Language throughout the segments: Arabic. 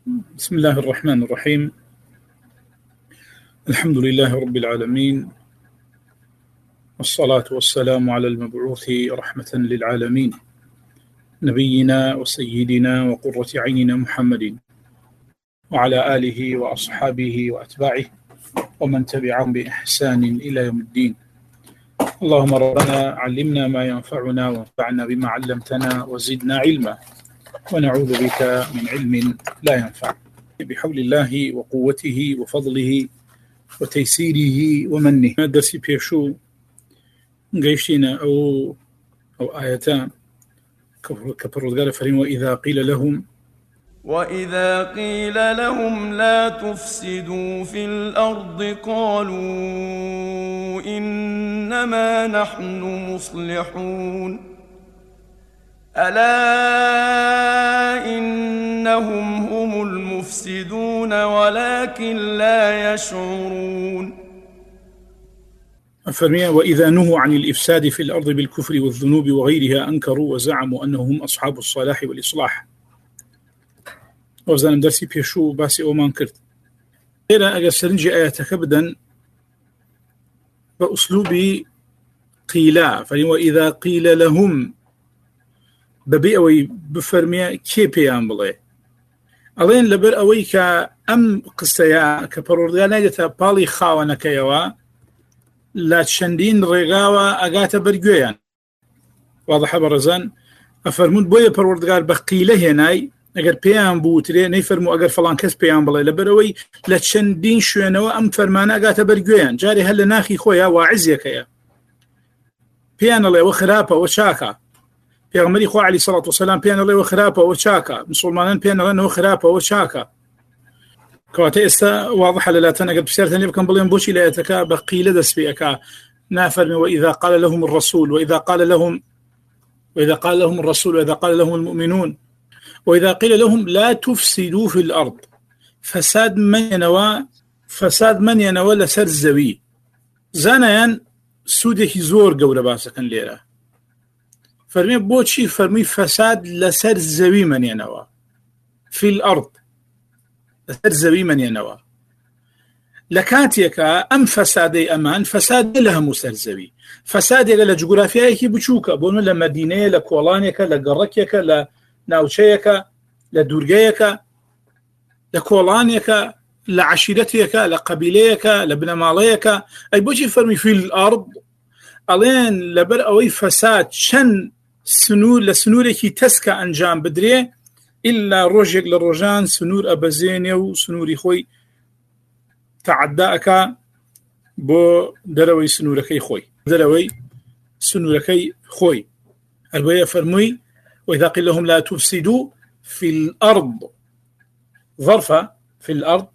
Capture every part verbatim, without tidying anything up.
بسم الله الرحمن الرحيم. الحمد لله رب العالمين، والصلاة والسلام على المبعوث رحمة للعالمين، نبينا وسيدنا وقرة عيننا محمد وعلى آله وأصحابه وأتباعه ومن تبعهم بإحسان إلى يوم الدين. اللهم ربنا علمنا ما ينفعنا وانفعنا بما علمتنا وزدنا علما، ونعوذ بك من علم لا ينفع، بحول الله وقوته وفضله وتيسيره ومنه. درسي بيشو قيشينا أو أو آيتان كبرودقال فرين وإذا قيل لهم وإذا قيل لهم لا تفسدوا في الأرض قالوا إنما نحن مصلحون ألا إنهم هم المفسدون ولكن لا يشعرون. فرمي وإذا نهوا عن الإفساد في الأرض بالكفر والذنوب وغيرها أنكروا وزعموا أنهم أصحاب الصلاح والإصلاح. وزنم درسي بيشو باسي أومان كرت إذا أجل سرنجي آياتك بدن بأسلوبي قيلا، فرمي وإذا قيل لهم ببي أوي بفرمي كي بيان بلي ألين لبر أوي كأم قصيا كبرودغا نجتا بالي خاوانا كيوا لا تشندين رغاوا أغاتا برقويان. واضح برزان أفرمون بويا بروردغار بقيله هناي اگر پیان بوتره نفرمو اگر فلان کس پیان بڵێ لەبەرەوەی لە چەندین شوێنەوە ئەم فەرمانە ئەگاتە بەرگوێیان، جارێ هەر لە ناخی خۆیان واعزیەکەیە پیان ئەڵێ وە خراپە وە چاکە، پێغەمبەری خوا عەلەیهی سەڵات وسەلام پیان ئەڵێ وە خراپە وە چاکە، مسڵمانان پیان ئەڵێن وە خراپە وە چاکە. کەواتە ئێستا واضحە لەلاتەن ئەگەر پرسیارتان لێ بکەم بڵێن بۆچی لە ئاەتەکە بە قیلە دەست پێ ئەکا، نافەرمێ وإذا قال لهم الرسول وإذا قال لهم وإذا قال لهم الرسول وإذا قال لهم المؤمنون وإذا قيل لهم لا تفسدوا في الأرض فساد من ينوى فساد من ينوى لسر الزوي زانيان سودك زور قولة باسكن ليرا فرمي بوشي فرمي فساد لسر الزوي من ينوى في الأرض لسر الزوي من ينوى لكاتيك أم فسادي أمان فساد لها مسر الزوي فساد يقال جغرافيايك بچوكا بونو لمدينة لكولانيك لقركيك ل ناوچەیەکە لە دوورگەیەکە لە کۆڵانێکە لە عەشیرەتێکە لە قەبیلەیەکە لە بنەماڵەیەکە ئەی بۆچی فەرمی فی الأرض ئەڵێن لەبەر ئەوەی فەساد چەند سنوور لە سنوورێکی تەسکە ئەنجام بدرێ ئیلا ڕۆژێک لە ڕۆژان سنوور ئەبەزێنێ و سنووری خۆی تەعەددا ئەکا بۆ دەرەوەی سنوورەکەی خۆی دەرەوەی سنوورەکەی خۆی. هەروەیە فەرمووی وإذا قيل لهم لا تفسدوا في الأرض ظرفة في الأرض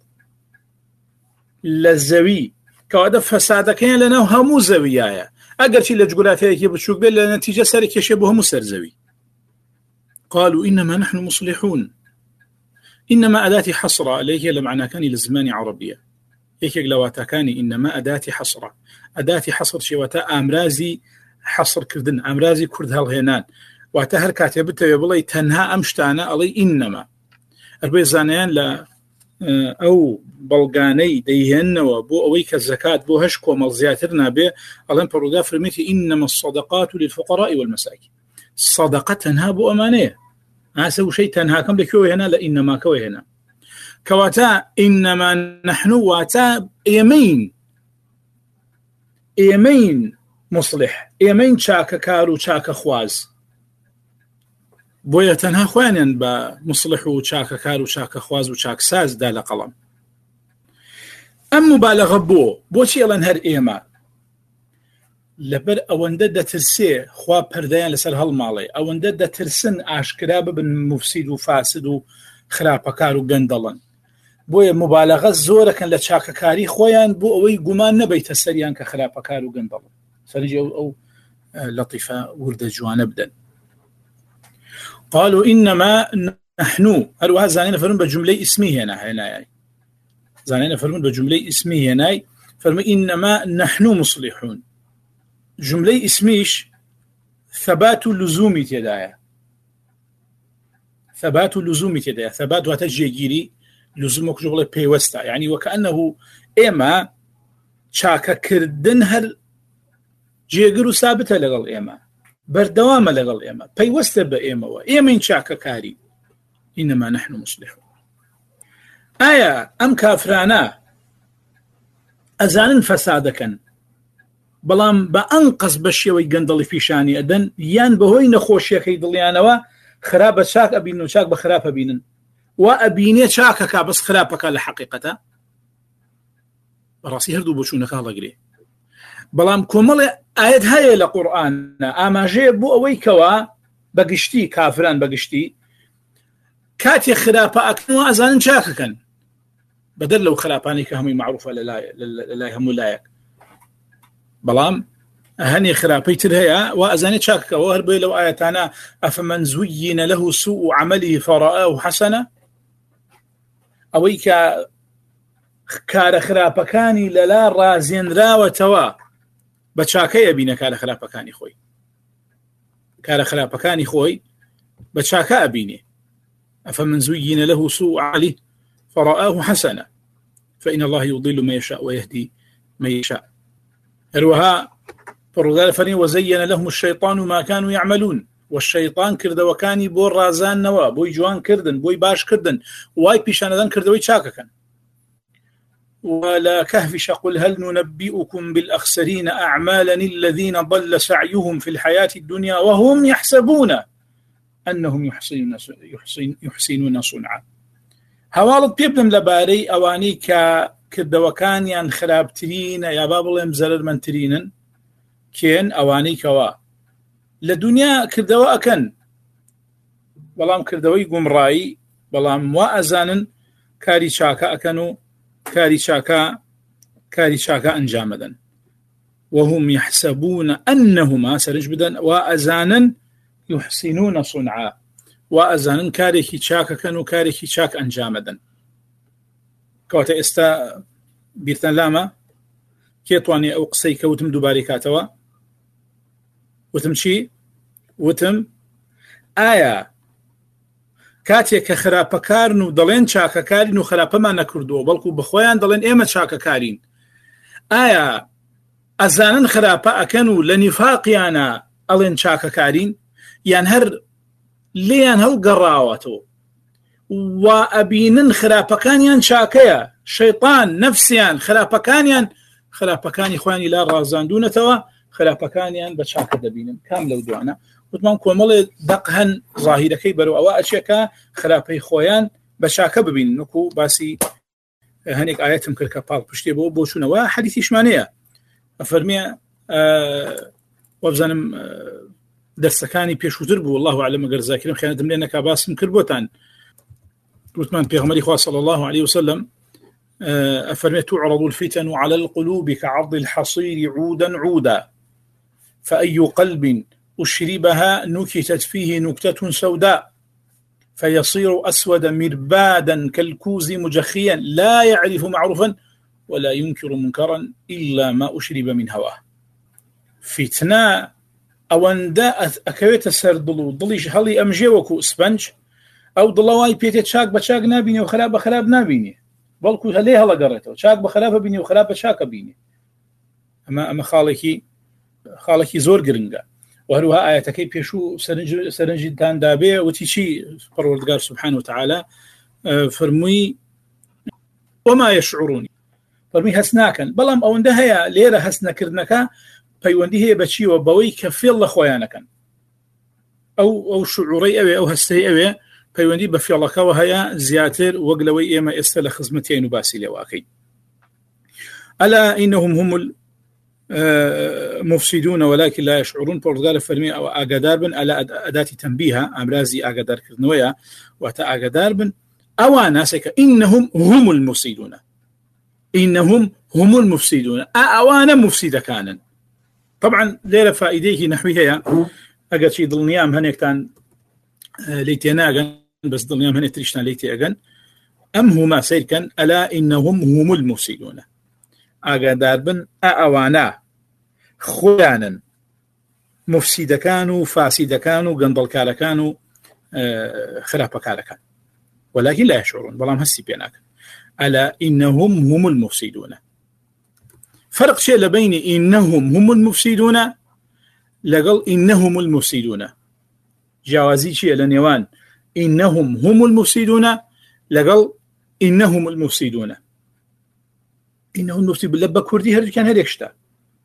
للزوي كوادا فسادك لنا همو زويايا أقر شي لجغرافيا بتشوك بي لنتيجة سارك يشبه مسر زوي. قالوا إنما نحن مصلحون، إنما أداة حصرة عليه لمعنى كان لزمان عربية هيك لواتا كان إنما أداة حصرة أداة حصر شواتا أمرازي حصر كردن أمرازي كرد هالهنان واتە هەر کاتێ بتەوێ بڵێ تەنها ئەم شتانە ئەڵێ ئینەما ئەربێ زانیان لە ئەو بەڵگانەی دەیهێننەوە بۆ ئەوەی کە زەکات بۆ هەش کۆمەڵ زیاتر نابێ ئەڵێن پەروەردگار فەرمێتی ئینەما الصەدەقات للفقراء والمساکین، سەدەقە تەنها بۆ ئەمانەیە، ئاسە وشەی تەنهاکەم لەکوێوە هێنا لە ئینەماکەوە هێنا. کەواتە ئینەما نەحن واتە ئێمەین ئێمەین مصلح، ئێمەین چاکەکار و چاکە خواز، بۆیە تەنها خوانیان بە مصلح و چاکەکار و چاکە خواز و چاکسازدا لە قەڵم. ئەم مبالغە بۆ بۆچی ئەڵەن هەر ئێمە لەبەر ئەوەندە دەترسێ خوا پەردەیان لەسەر هەڵماڵێ، ئەوەندە دەترسن ئاشکرا ببن مفسید و فاسد و خراپەکار و گەندەڵن، بۆیە مبالغە زۆرەکەن لە چاکەکاری خۆیان بۆ ئەوەی گومان نەبەیتە سەریان کە خراپەکار و گەندەڵن. سەرنجی ئەو لەطیفە وردە جوانە بدەن. قالوا إنما نحن هروها زانينا فرمون بجملة اسمية هنا هنا زانينا فرمون بجملة اسمية هنا فرمون إنما نحن مصلحون. جملة اسميش ثبات اللزوم تدايا ثبات اللزوم تدايا ثبات واتجيجيري لزومك جوڵێ پێوەستە، یعنی وەکەئەنەهو ئێمە چاکەکردن هەر جێگر و سابتە لەگەڵ ئێمە، بەردەوامە لەگەڵ ئێمە، پەیوەستە بە ئێمەوە، ئێمەین چاکەکاری. ئینەما نەحن مصلحون. ئایا ئەم کافرانە ئەزانن فەسادەکەن بەڵام بە ئەنقەس بە شێوەی گەندەڵی پیشانی ئەدەن، یان بەهۆی نەخۆشیەکەی دڵیانەوە خراپ بە چاک ئەبینن و چاک بە خراپ ئەبینن، وا ئەبینێ چاکەکە بەس خراپەکە لە حەقیقەتە؟ بەڕاستی هەردوو بۆچوونەکە هەڵەگرێ. بەڵام کۆمەڵێ ئاەت هەیە لە قورئانە ئاماژەیە بۆ ئەوەی کەوا بەگشتی کافران بەگشتی کاتێک خراپە ئەکەنەوە ئەزانن چاکەکەن، بەدەر لەو خراپانی کە هەمووی معروفە لەلای هەموو لایەک. بەڵام هەنێ خراپەی تر هەیە وا ئەزانێ چاکەکەەوە، هەر بێ لەو ئاەتانە ئەفەمەن زویینە لەه سوء عەمەلیه فەرەئەهو حەسەنە، ئەوەی کە کارە خراپەکانی لەلا ڕازێنراوەتەوە بە چاکەی ئەبینە کارە خراپەکانی خۆی، کارە خراپەکانی خۆی بە چاکە ئەبینێ. أفمن زين له سوء عمله فرآه حسنا فإن الله يضل من يشاء ويهدي من يشاء. هروها فرغال فرين وزين لهم الشيطان ما كانوا يعملون، والشيطان كرد وكاني بو رازان نوا بوي جوان كردن بوي باش كردن واي بيشاندان كردوي شاككن. ولا كهفش قل هل ننبئكم بالأخسرين أعمالا الذين ضل سعيهم في الحياة الدنيا وهم يحسبون أنهم يحسنون يحسن يحسنون صنعا. هوالد بيبدم لباري أواني كردوكان يان خرابترين يا بابل زرر من ترينن كين أواني كوا لدنيا كردوا أكن بلام كردوي قمراي بلام وأزانن كاري شاكا أكنو كاري شاكا كاري شاكا أنجامدا وهم يحسبون أنهما سرجبدا وأزانا يحسنون صنعا وأزانا كاريكي شاكا كانوا كاريكي شاك أنجامدا. كواتا استا بيرتن لاما كيتواني أو قصي كوتم دوباري كاتوا وتمشي وتم آية کاتێک کە خراپەکارن و دەڵێن چاکەکارین و خراپەمان نەکردووە بەڵکو بەخۆیان دەڵێن ئێمە چاکەکارین، ئایا ئەزانن خراپە ئەکەن و لە نیفاقیانە ئەڵێن چاکەکارین یان هەر لێیان هەڵگەڕاوەتەوە و ئەبینن خراپەکانیان چاکەیە، شەیطان نەفسیان خراپەکانیان خراپەکانی خۆیانی لا ڕازاندوونەتەوە خراپەکانیان بە چاکە دەبینن. کام لەو دوانە وتمان کۆمەڵێ دەق هەن ظاهیرەکەی بەرەو ئەوە ئەچێکە خراپەی خۆیان بە چاکە ببین، نکو باسی هەنێک ئاەتم کرد کە پاڵ پشتێ بۆ بۆچوونەوە حەدیثیشمانەیە ئەفەرمێ وەبزانم دەرسەکانی پێشووتر بوو الله ئەعلەم ئەگەر زاکرم خیانەتم لێ نەکا باسم کرد بۆتان. وتمان پێغەمبەری خوا صلی الله عليه وسلم أفرمي تعرض الفتن على القلوب كعرض الحصير عودا عودا فأي قلب أشربها نكتت فيه نكتة سوداء فيصير أسود مربادا كالكوز مجخيا لا يعرف معروفا ولا ينكر منكرا إلا ما أشرب من هواه. فتنة أواندا أكويت سردلو ضليش هلي أمجي وكو اسبنج أو ضلواي بيتي شاك بشاك نابيني وخراب بخراب نابيني بلكو هلي هلا قريته شاك بخراب بيني وخراب بشاك بيني أما أما خالكي خالكي زور قرنقا وهروها آياتكي بيشو سرنج سرنجدان دابي وتيشي پروردگار سبحانه وتعالى فرمي وما يشعرون فرمي هسناكن بلام أونده هيا ليرة هسنكرنكا پەیوەندی هەیە بەچی و بەوەی کە فێڵ لە خۆیانەکەن ئەو ئەو شعوڕەی ئەوێ ئەو هەستەی ئەوێ پەیوەندی بە فێڵەکەەوە هەیە زیاتر وەک لەوەی ئێمە ئێستا لە خزمەتیان و باسی لێواکەی. ألا إنهم هم المفسدون ولكن لا يشعرون. پۆرتگال فەرمی ئەو ئاگادار بن ئەلا ئەداتی تەنبیهە ئامرازی ئاگادارکردنەوەیە واتە ئاگادار بن ئەوان ناسێکە إنهم هم المفسدون إنهم هم المفسدون ئەوانە مفسیدەکانن. طبعا ليلة فائديه نحوي هي اگر شي ضلنيام هنيكتان ليتيناغن بس ضلنيام هني تريشتان ليتياغن ام هما سيركن الا انهم هم المفسدون اغادار بن اوانا خوانا مفسد كانوا فاسد كانوا قندل كان كانوا خراب كان ولكن لا يشعرون بلام هسي بيناك ألا إنهم هم المفسدون. فرق شيء بين إنهم هم المفسدون لقل إنهم المفسدون، جوازي شيء لنيوان إنهم هم المفسدون لقل إنهم المفسدون. إنهم المفسدون لبا كردي هل كان هريكشتا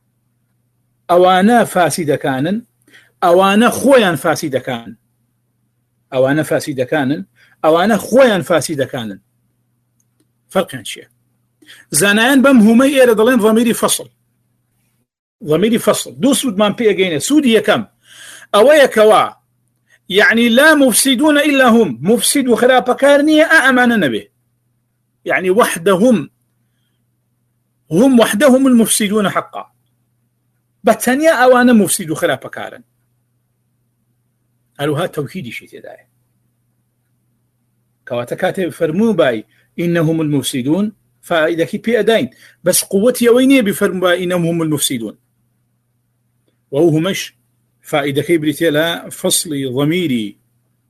أوانا فاسد كان أوانا خويا فاسد كان أوانا فاسد كان أوانا خويا فاسد كان فرق عن شيء. زانان بم همي إيرا ضلين ضميري فصل ضميري فصل دو سود مان بي أجينا سودي يكم أويا كوا يعني لا مفسدون إلا هم مفسد وخراب كارنية أأمان نبي يعني وحدهم هم وحدهم المفسدون حقا بتانيا أوانا مفسد وخراب كارن قالوا هذا توكيدي شيء تداعي كواتكاتب فرمو باي إنهم المفسدون فإذا كي بي أدين بس قوتي ويني بفرمو باي إنهم هم المفسدون وهو مش فإذا كي بريتيلا فصل ضميري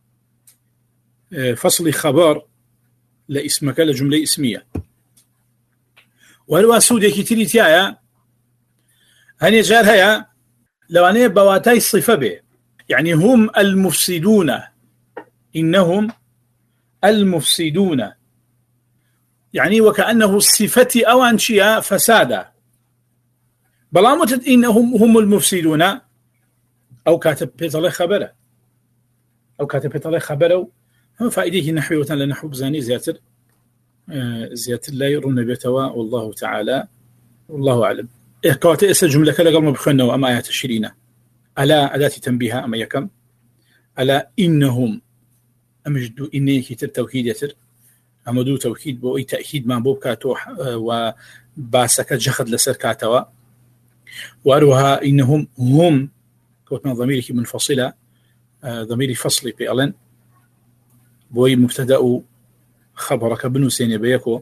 فصل خبر لاسمك لجملة اسمية وهو سودي كي تري تيايا هني جار هيا لو أنا بواتاي الصفة به يعني هم المفسدون إنهم المفسدون يعني وكأنه الصفة أو أنشياء فسادا بلامت إنهم هم المفسدون أو كاتب بيطلع خبره أو كاتب بيطلع خبره هم فائديه نحوي وتن لنحو بزاني زياتر آه زياتر لا يرون بيتوا والله تعالى والله أعلم. إيه كواتي إسا جملة كلا قبل ما بخلنا أما آيات الشرينة ألا أداة تنبيها أما يكم ألا إنهم أمجدوا إني كتر توكيد يتر أمدو توكيد بو أي تأكيد ما بوب كاتوح آه وباسك جخد لسر كاتوا وأروها إنهم هم كوتنا ضميرك منفصلة آه ضميري فصلي بألن بوي مبتدأ خبرك بنو سيني بيكو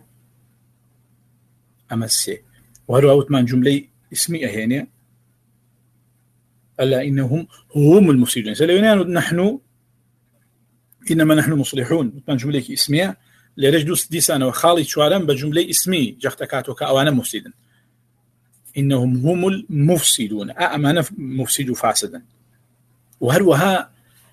أمسي وهذا أوتمان جملة اسمية هنا ألا إنهم هم المفسدون سلينا نحن إنما نحن مصلحون أوتمان جملة اسمية لرجل ديسانا وخالد شوارم بجملة اسمي جختكاتو كأوانا مفسدا إنهم هم المفسدون أأمانا مفسد فاسدا وهروها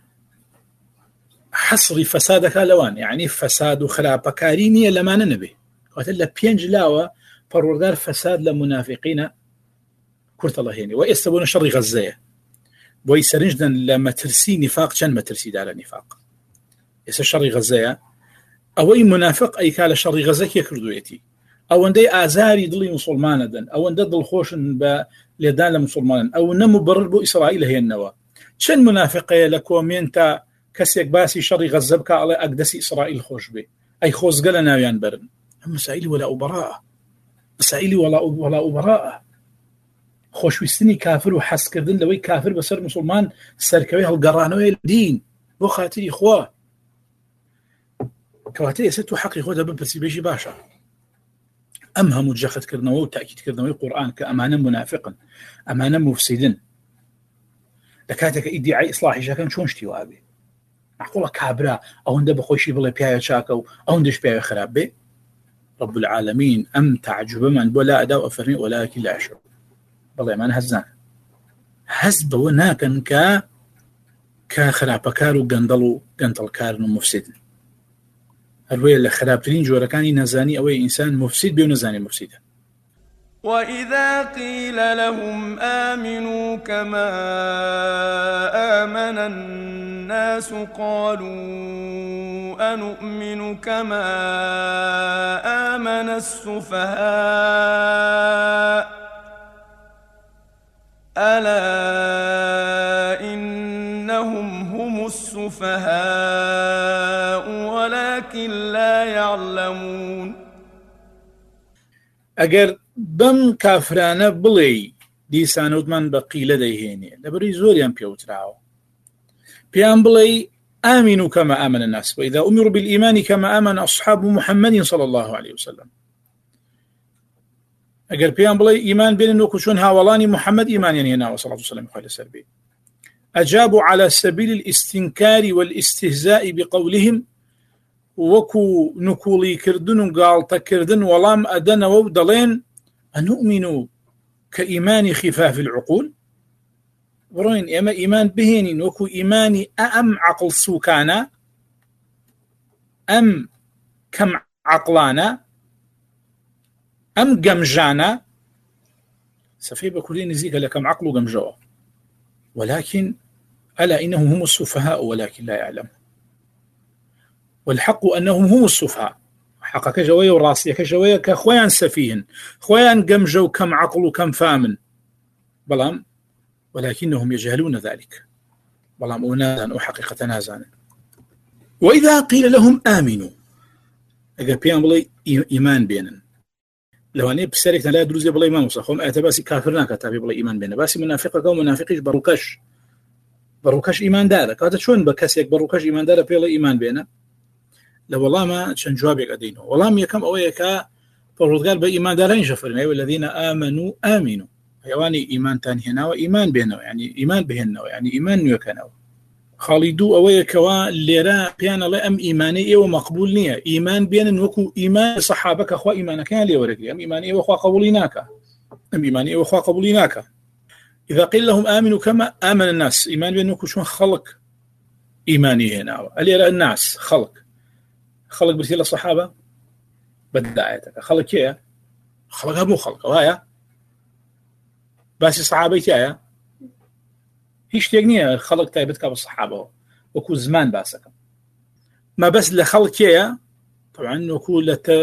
حصر فسادك لوان يعني فساد وخراب كارينية لما ننبه وتلا بينج لاوة فروردار فساد لمنافقين كرت الله هيني ويستبون شر غزاية ويسرنجدا لما ترسي نفاق كان ما ترسي دار نفاق يس شر غزاية أو أي منافق أي كال شر غزاك يكردو يتي أو أندي آزاري ضلي مسلمان دن أو أندي ضل خوش بلدان لمسلمان أو نمو بربو إسرائيل هي النوا شن منافقية لكو مينتا كسيك باسي شر غزبك على أقدس إسرائيل خوش بي أي خوز قلنا يان برن مسائل ولا أبراء مسائل ولا ولا أبراء خوش ويستني كافر وحس كردن لوي كافر بسر مسلمان سركوي هالقرانوي الدين بو خاطري إخوة كواتي ستو حقي خودها ببسي بيجي باشا أمها مجخد كردنوي وتأكيد كردنوي القرآن كأمانا منافقا أمانا مفسدين لكاتك إدعاء إصلاحي شاكن شون اشتوابي معقولة كابرا أو هنده بخوشي بلا بيايا شاكو أو هندش بيايا خراب بي رب العالمين أم تعجب من بلا أداء أفرمي ولكن لا أشعر بالله ما نهزان هزب وناكن كا كخرابكارو قندلو قندل كارنو مفسد هلوية اللي خرابترين جوركاني نزاني أو إنسان مفسد بيو نزاني مفسده. وإذا قيل لهم آمنوا كما آمن الناس قالوا أنؤمن كما آمن السفهاء ألا إنهم هم السفهاء ولكن لا يعلمون. أجر بم كافرانه بلي ديسانود من بقيلة ديهيني لبري زوريان بيوتراو بيان بلي آمنوا كما آمن الناس وإذا أمروا بالإيمان كما آمن أصحاب محمد صلى الله عليه وسلم. أجر بيان بلي إيمان بين نوكشون هاولاني محمد إيمان يعني هنا وصلى الله عليه وسلم أجابوا على سبيل الاستنكار والاستهزاء بقولهم وەکو نکوڵی کردن و گاڵتەکردن وەڵام ئەدەنەوە و دەڵێن ئەنؤمن كإيمان خفاف العقول بڕۆین ئێمە ئیمان بهێنین وەکو ئیمانی ئەم عقڵ سوکانە ئەم کەم عقلانە ئەم گەمژانە سەفەی بە کوردی نزیکە لە کەم عقل و گەمژەوە ولكن ألا إنهم هم السفهاء ولكن لا يعلم والحق أنهم هم السفهاء حقك جوية وراسيك جوية كخويان سفيهن خويان قمجو كم عقل وكم فامن بلام ولكنهم يجهلون ذلك بلام أنازا وحقيقة نازانا وإذا قيل لهم آمنوا أقول بيان بلي إيمان بينا لو أني بسرقنا لا يدروز بلي إيمان وصخهم أتباسي كافرنا كتابي بلي إيمان بينا باسي منافقك ومنافقش بروكش بروكش إيمان دارك هذا شون بكسيك بروكش إيمان دارك بلي إيمان بينا لو والله ما شن جوابك أدينه والله ما يكم أويك فرض بإيمان دارين شفرنا والذين آمنوا آمنوا حيواني إيمان تاني هنا وإيمان بينه يعني إيمان بهنه يعني إيمان يكنه خالدو أويك والليرا بيان الله أم إيماني ومقبول نية إيمان بين وكو إيمان صحابك أخوة إيمانك كان لي ورقي أم إيماني وأخوة قبوليناك أم إيماني وأخوة قبوليناك إذا قيل لهم آمنوا كما آمن الناس إيمان بين وكو شون خلق إيماني هنا الليرا الناس خلق خلق برسيل الصحابة بدأتك خلق كيا خلقها مو خلق وهايا بس الصحابة كيا هيش تيجنيه خلق تايبتك بالصحابة وكو زمان باسك ما بس لخلق كيا طبعا وكو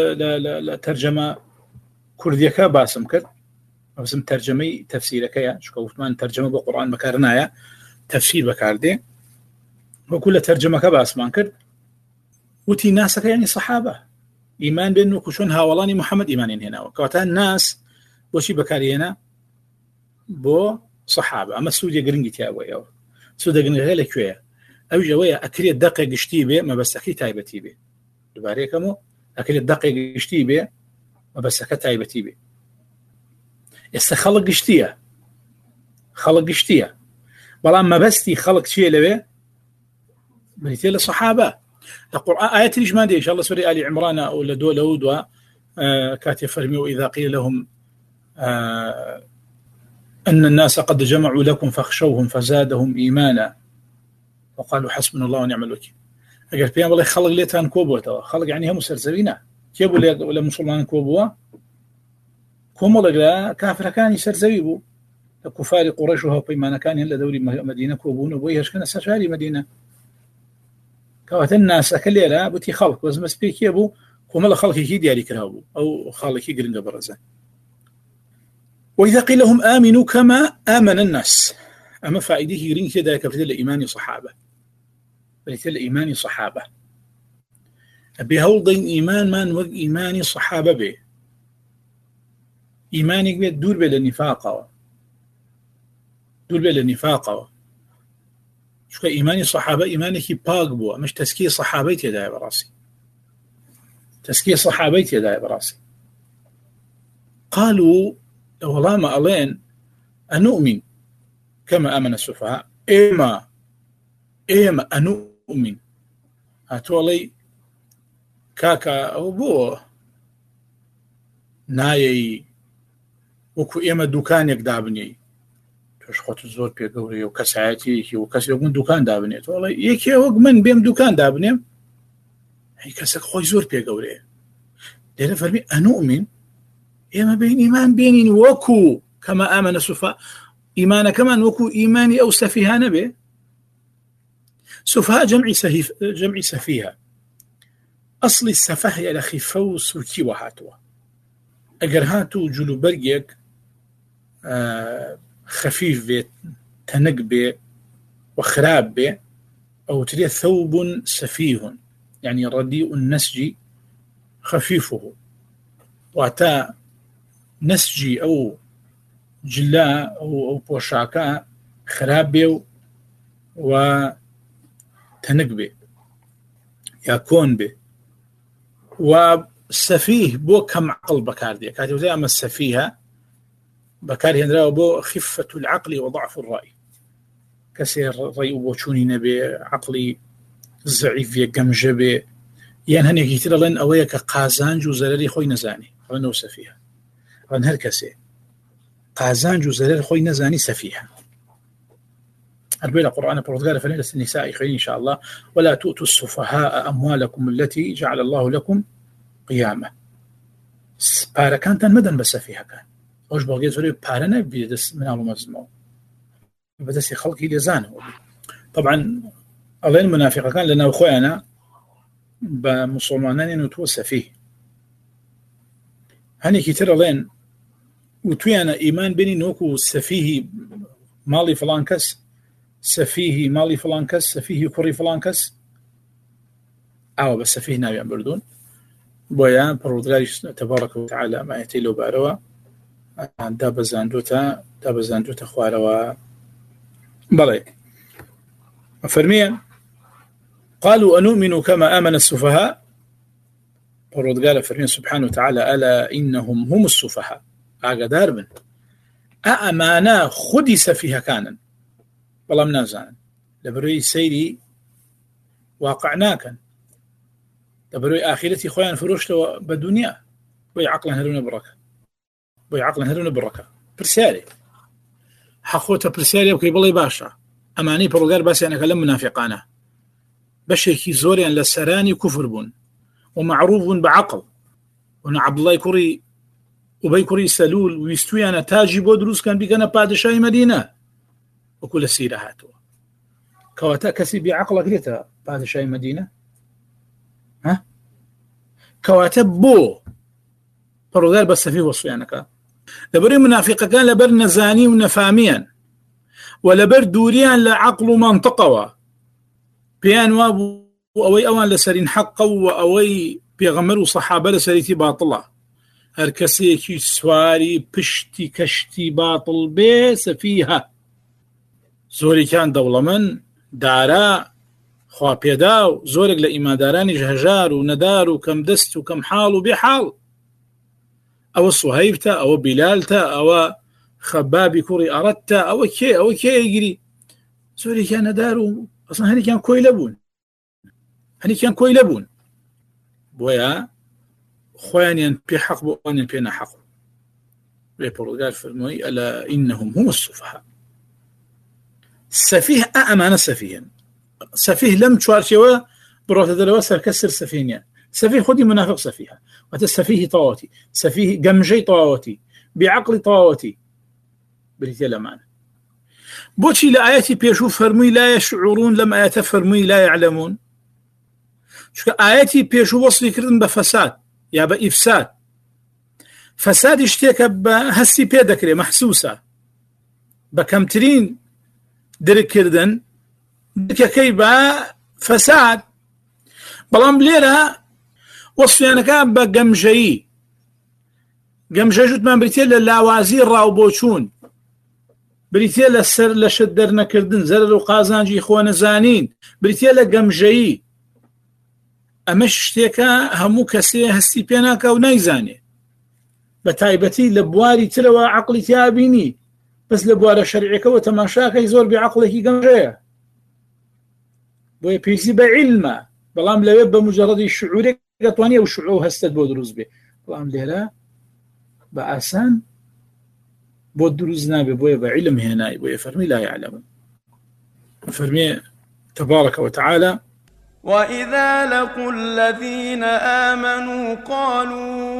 لترجمة كرديكا باسم كر بس ترجمي تفسيرك يا شكو ثمان ترجمة بالقرآن مكارنايا تفسير بكاردي وكو لترجمة كباسمان كر وتي ناسك يعني صحابة إيمان بأنه كشون هاولاني محمد إيمانين هنا وكواتان الناس بوشي بكاري هنا بو صحابة أما السودية قرنجي تياوي سودية قرنجي غير لكوية أو جوية أكريت دقيق اشتيبه ما بس أكريت تايبتي به دباريكمو أكريت دقيق اشتيبه ما بس أكريت تايبتي به يستخلق اشتيه خلق اشتيه بلا ما بستي خلق شيء لبه بنيتي للصحابة القرآن آيات الإجمال دي إن شاء الله سوري آل عمران أو لدول هود وكاتب فرمي وإذا قيل لهم آه أن الناس قد جمعوا لكم فاخشوهم فزادهم إيمانا وقالوا حسبنا الله ونعم الوكيل أقول بيان والله خلق ليتان كوبوة خلق يعني هم سرزبينا كيبوا لي ولا مسلمان كوبوة كومو لقلا كافر كان يسرزبيبو كفار قريشها بيمان كان يلا دوري مدينة كوبون وبيهش كان سفاري مدينة كوات الناس أكلي لا بتي خلق بس مسبيك يبو كومل خلق كي دياري كرهبو أو خلق كي قرنج برزان وإذا قيل لهم آمنوا كما آمن الناس أما فائده قرنج كذا كفتل الإيمان صحابة فتل الإيمان صحابة أبي هولضين إيمان من وق إيمان صحابة به إيمانك بيت دور بلا نفاقه دور بلا نفاقه شو إيماني صحابة إيمانك باق بوا مش تزكية صحابيتي يا داي براسي تزكية صحابيتي يا داي براسي قالوا والله ما ألين أنؤمن كما آمن السفهاء إيما إيما أنؤمن هاتولي كاكا أو بو نايي وكو إيما دوكان يقدابني خۆت زۆر پێگەورەیە و کەسایەتیەکی و کەسێک من دوکان دابنێت وڵی یەکێ وەک من بێم دوکان دابنێم هی کەسێک خۆی زۆر پێگەورەیە لێرە فەرمی ئەنؤمن ئێمە بین ئیمان بێنین وەکو کەما ئامەنە سوفا ئیمانەکەمان وەکو ئیمانی ئەو سەفیهانە بێ سوفا جەمعی سەفیه جەمعی سەفیهە ئەسڵی سەفەهە لە خیفە و سووکیوە هاتووە ئەگەر هاتوو جلوبەرگێک خفيف بي تنق بي وخراب بي أو تريه ثوب سفيه يعني رديء النسج خفيفه واتا نسجي أو جلاء أو, أو بوشاكا خراب بي وتنق بي يكون بي وسفيه بو كم عقل بكاردي كاتب زي أما السفيهة بكاره هندراو بو خفة العقل وضعف الرأي كسير رأي بوشوني نبي عقلي ضعيف يقمج بي یان هەنێکی ترە لەن ئەوەیە کە قازانج و زەرەری خۆی نەزانی ئەوە سەفیهە ئەوەن هەر کەسێ قازانج و زەرەر خۆی نەزانی سەفیهە هەر بۆی لە قورئانە پەروەردگار فەرمێ لە نیسائی خوێنی إن شاء الله ولا تؤتوا السفهاء أموالكم التي جعل الله لكم قيامة پارەکانتان مەدەن بە سەفیهەکان ئەوش بەڵگەی زۆری پارە نەبێ دەست مناڵ و مەزنەوە بەدەستی خەڵکی لێزانەوە طبعا ئەڵێن منافقەکان لەناو خۆیانە بە موسڵمانانیان وتووە سەفیه هەنێکی تر ئەڵێن وتویانە ئیمان بینی نۆکو سەفیهی ماڵی فڵان کەس سەفیهی ماڵی فڵان کەس سەفیهی کوڕی فڵان کەس ئاوە بە سەفیه ناویان بردوون بۆیە پەروەردگاریش تەبارەکە وتەعالە ئایەتەی لەو بارەوە دابەزاندوتە دابەزاندوتە خوارەوە بەڵێ فەرمیە قالوا أنؤمن كما آمن السفهاء پەروەردگارە فەرمیە سبحانه وتعالى ألا إنهم هم السفهاء ئاگادار بن ئەمانە خودی سەفیهەکانن بەڵام نازانن لەبەرەوەی سەیری واقع ناکەن لەبەرەوەی ئاخرەتی خۆیان فرۆشتەوە بە دنیا بۆی عەقڵیان هەرونە بڕەکە بۆی عەقڵیان هەرونە بڕەکە پرسیارێ حەقۆتە پرسیارێ بکەی بڵێ باشە ئەمانەی پەروەردگار باسییانەکە لەم منافقانە بەشێکی زۆریان لە سەرانی کوفر بوون و معروف بوون بە عەقڵ و عەبدوڵای کوڕی وبەی کوڕی سەلول ویستویانە تاجی بۆ دروستکەن بیکەنە پادشای مەدینە وەکو لە سیرە هاتووە کەواتە کەسی بێعەقڵ ئەکرێتە پادشای مەدینە ها کەواتە بۆ پەروەردگار بە سەفیه وەسفیانەکە لەبەرەوەی منافقەکان لەبەر نەزانی و نەفامیان و لەبەر دووریان لە عەقڵ و مەنتقەوە پێیان وا بوو ئەوەی ئەوان لەسەرین حەقە و ئەوەی پێغەمبەر و سەحابە لەسەریتی باتڵە هەر کەسێکی سواری پشتی کەشتی باتڵ بێ سەفیهە زۆرێکیان دەوڵەمەند دارا خواپێدا و زۆرێک لە ئیماندارانیش هەژار و نەدار و کەم دەست و کەم حاڵ و بێحاڵ ئەوە سوهەیبتە ئەوە بیلالتە ئەوە خەبابی کوڕی ئەڕەتە ئەوە کێ ئەوە کێ ئەیگیری زۆرێکیان نەدار و ئەسڵان هەنێکیان کۆی لەبوون هەنێکیان کۆی لەبوون بۆیە خۆیانیان پێ حەق بۆ ئەوانیان پێ نەحەق بێ پەروەردگار فەرمووی ئەلا ئینەهم هم السفهاء سەفیه ئەمانە سەفیهن سەفیه لەم چوارچێوە بڕۆتە دەرەوە سەرکەسر سەفیه نیە سەفیه خودی منافق سەفیهە واتە سەفیهی تەواوەتی سەفیه گەمژەی تەواوەتی بێعەقڵی تەواوەتی بریتە لەمانە بۆچی لە ئاەتی پێشوو فەرمووی لا یەشعورون لەم ئاەتە فەرمووی لا یعلمون چونکە ئاەتی پێشوو وەصفی کردن بە فەساد یا بە ئیفساد فەسادی شتێکە بە هەستی پێ دەکرێ مەحسوسە بە کەمترین درکردن دکەکەی بە فەساد بەڵام لێرە وەصفیانەکە بە گەمژەیی گەمژە ژوتمان بریتێ لە لاوازی ڕاوبۆچوون بریتێ لە سەر لە شت دەرنەکردن زەرەر و قازانجی خۆ نەزانین بریتێ لە گەمژەیی ئەمە شتێکە هەموو کەسێ هەستی پێ ناکە و نایزانێ بە تایبەتی لە بواری ترەوە عەقڵی تیا بینی بەس لە بوارە شەرعیەکەوە تەماشاکەی زۆر بێعەقڵێکی گەمژەیە بۆیە پێویستی بە عیلمە بەڵام لەوێ بە مجەڕەدی شعورێک دەتوانێ و شعور هەستت بۆ دروست بێ بەڵام لێرە بە ئاسان بۆ دروست نابێ بۆیە بە عیلم هێنای بۆیە فەرمی لا یعلمون فەرمی تبارك وتعالى وإذا لقوا الذين آمنوا قالوا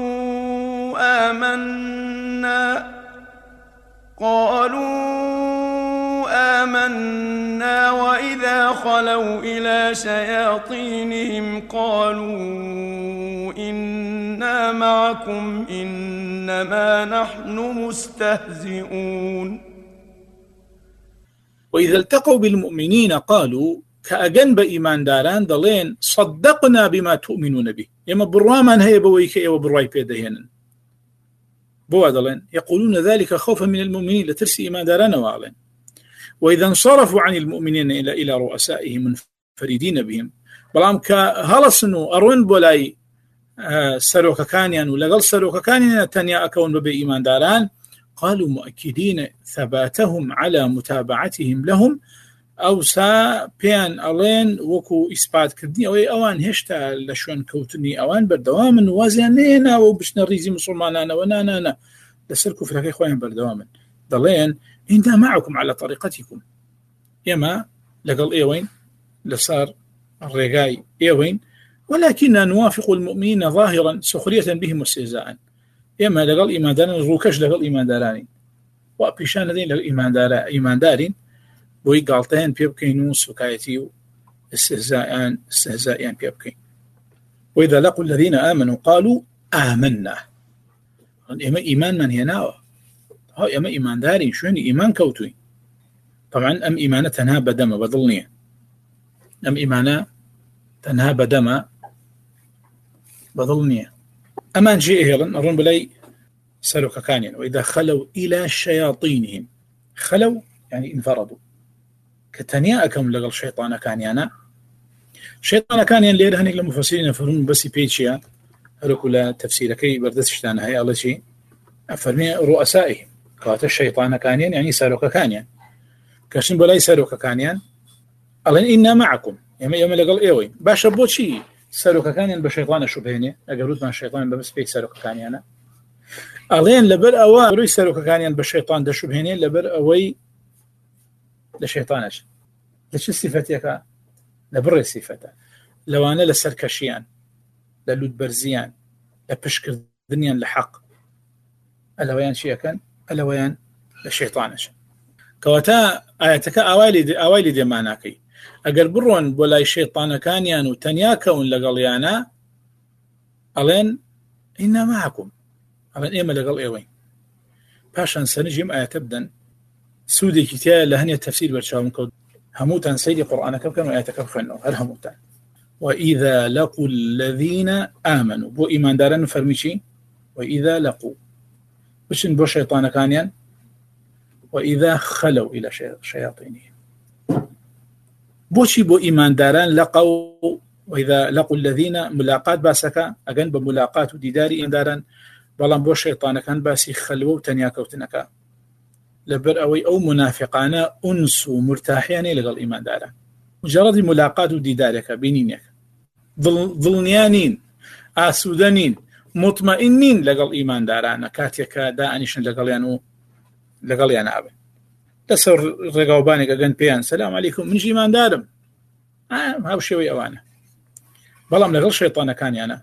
آمنا قالوا آمنا وإذا خلوا إلى شياطينهم قالوا إنا معكم إنما نحن مستهزئون وإذا التقوا بالمؤمنين قالوا كأجن بإيمان داران دلين صدقنا بما تؤمنون به يما بروامان هي بويك وبرواي بيدهن بوا دلين يقولون ذلك خوفا من المؤمنين لترسي إيمان داران وعلين وإذا انصرفوا عن المؤمنين إلى إلى رؤسائهم منفردين بهم بلام كهلسنو أروين بولاي سروك كانيان ولقل سروك كانيان تنيا أكون ببي إيمان داران قالوا مؤكدين ثباتهم على متابعتهم لهم ئەوسا پێیان ئەڵێن وەکو ئیسپاتکردنی ئەوەی ئەوان هێشتا لە شوێن کەوتنی ئەوان بەردەوامن وازیان نێناوە بچنە ڕیزی مسلمانانەوە نانانە لەسەر کوفرەکەی خۆیان بەردەوامن دەڵێن ئیندا معکم على طریقەتیکم ئێمە لەگەڵ ئێوەین لەسەر ڕێگای ئێوەین ولكننا نوافق المؤمنين ظاهرا سخرية بهم واستهزاء ئێمە لەگەڵ ئیمانداران ڕووکەش لەگەڵ ئیماندارانی وا پیشان دەدەین لەگەڵ ئیماندارە ئیماندارین بۆی گاڵتەیان پێ بکەین و سوکایەتی و استهزاءیان استهزائیان پێ بکەین وإذا لقوا الذين آمنوا قالوا آمنا ئێمە ئیمانمان هێناوە ها ئێمە ئیماندارین شوێنی ئیمان کەوتوین طبعا ئەم ئیمانە تەنها بەدەمە بەدڵ نییە ئەم ئیمانە تەنها بەدەمە بەدڵ نییە ئەمان جێ هێڵن ڕوون بلای سەرۆکەکانیان وإذا خلوا إلى شياطينهم خلوا يعني انفردوا كتنيا أكم لقل شيطان كانيانا شيطان كانيان لير هنيك لمفسرين فرون بس بيتشيا هلكلا تفسير كي بردتشتان هاي الله شيء أفرمي رؤسائهم قالت الشيطان كانيان يعني ساروك كانيان كاشين بلاي ساروك كانيان قالن إنا معكم يوم يوم لقل إيوي باش بوشي ساروك كانيان بشيطان شبهني أقولت مع الشيطان بس بيت ساروك كانيانا قالين لبر أوا روي ساروك كانيان بشيطان ده شبهني لبر أوي لشيطانش ليش صفتك لبر صفته لو أنا لسركشيان للود برزيان لبشكر دنيا لحق ألويان شيء كان ألويان لشيطانش كوتا آياتك أوالي أوالي دي معناكي أقل برون بولاي شيطان كانيان وتنياكون لقليانا ألين إنا معكم ألين إيما لقل إيوين باشان سنجيم آيات تبدأ سودي كتير لهني التفسير برشاهم كود هموتان سيدي قرآن كم كانوا آياتك بخنو هل هموتان وإذا لقوا الذين آمنوا بو إيمان دارن فرميشي وإذا لقوا وشن بو شيطان كانيان وإذا خلوا إلى شياطينهم بوشي بو إيمان داران لقوا وإذا لقوا الذين ملاقات باسكا أجن بملاقات وديداري إيمان داران بلان بو شيطان كان باسي خلوا تنياكو تنكا لبر أوي أو منافقانا أنسوا مرتاحين لقى الإيمان دارا مجرد ملاقات وديدارك بينينك ظلنيانين آسودانين مطمئنين لقى الإيمان دارانا كاتيك داعنيشن لقى ليانو لقى ليانا أبن تسر رقوبانك أقن بيان سلام عليكم من إيمان دارم آه هاو شوي أوانا بلام لقى الشيطان كان يانا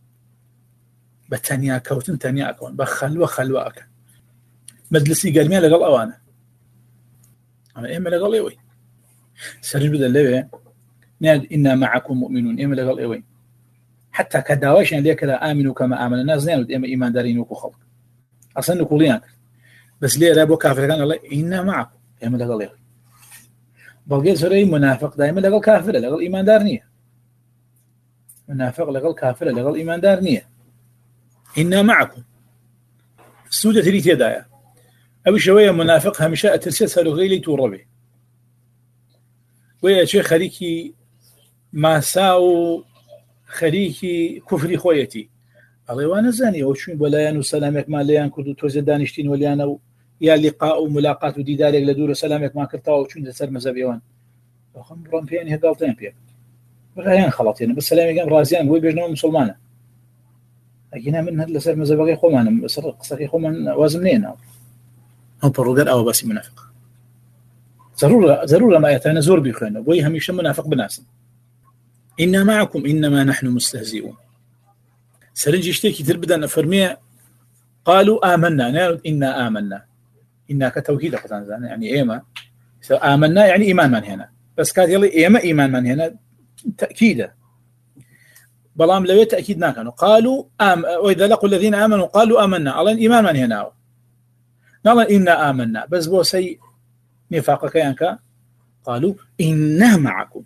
بتانيا كوتن تانيا أكون بخلوة خلوة أكن مجلسي قال مين لقال أوانا أنا إيه ما لقال إيوي سرج بدل ليه ناد إنا معكم مؤمنون إيه ما لقال إيوي حتى كداواش يعني كذا آمنوا كما آمن الناس زين إيه ما إيمان دارين وكو خلق أصلا نقوليان بس ليه رابو كافر كان الله إنا معكم إيه ما لقال إيوي بلقي سوري منافق دائما لقال كافر لقال إيمان دارنية منافق لقال كافر لقال إيمان دارنية إنا معكم السودة تريد يدايا أبي شوية منافق همشاء ترسل غيلي توربي ويا شيخ خريكي ما ساو خريكي كفري خويتي الله وانا زاني وشون بلايان وسلامك ما ليان كردو توزي دانشتين وليانا يا لقاء وملاقات وديدارك لدور سلامك ما كرتاو وشون تسر مزابيوان وخم برمبيان هقالتين بيك رأيان خلاطين بس سلامك كان رازيان وي بيجنون مسلمانا أجينا من هذا لسر مزابقي خومانا بسر قصري خومان وازمنين هم بروجر أو بس منافق ضرورة ضرورة ما يتانا زور بيخونا بوي هميش منافق بناس إنا معكم إنما نحن مستهزئون سرنجي اشتكي تربدا نفرميه قالوا آمنا نقول إنا آمنا إنا كتوكيد قطان يعني إيما آمنا يعني إيمان من هنا بس كانت يلي إيما إيمان من هنا تأكيدا بلام لو تأكيد ناكنوا قالوا آم وإذا لقوا الذين آمنوا قالوا آمنا الله إيمان من هنا نقول إنا آمنا بس بو سي نفاق كيانك قالوا إنا معكم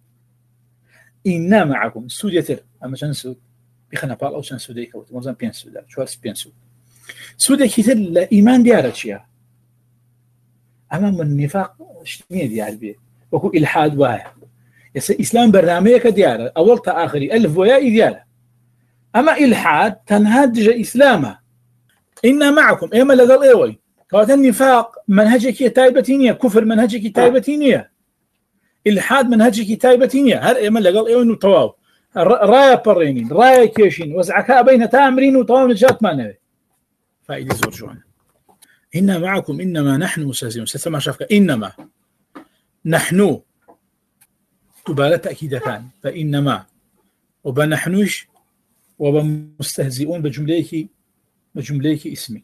إنا معكم سود يتر أما شان سود بخنا بال أو شان سودي كوت موزان بين سودا شوارس بين سود سود كتير الإيمان ديارة شيا أما من النفاق شنية ديار بيه وكو إلحاد واحد يس إسلام برنامجك ديارة أول تآخري ألف ويا ديارة أما إلحاد تنهدج إسلامه إنا معكم إما لقال إيوي كوات النفاق منهجك تايبتينية كفر منهجك تايبتينية الحاد منهجي كتابتين هر إيمان لقال إيوان وطواو رايا برينين رايا كيشين وزعكاء بين تامرين وطواو نجات ما نبي فائدة زرجوان إنا معكم إنما نحن مستهزئون ستما شافك إنما نحن تبالة تأكيد كان فإنما وبنحنوش وبمستهزئون بجمليك بجمليك اسمي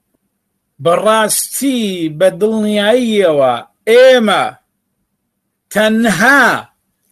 براستي بدلني أيوة إيما تنها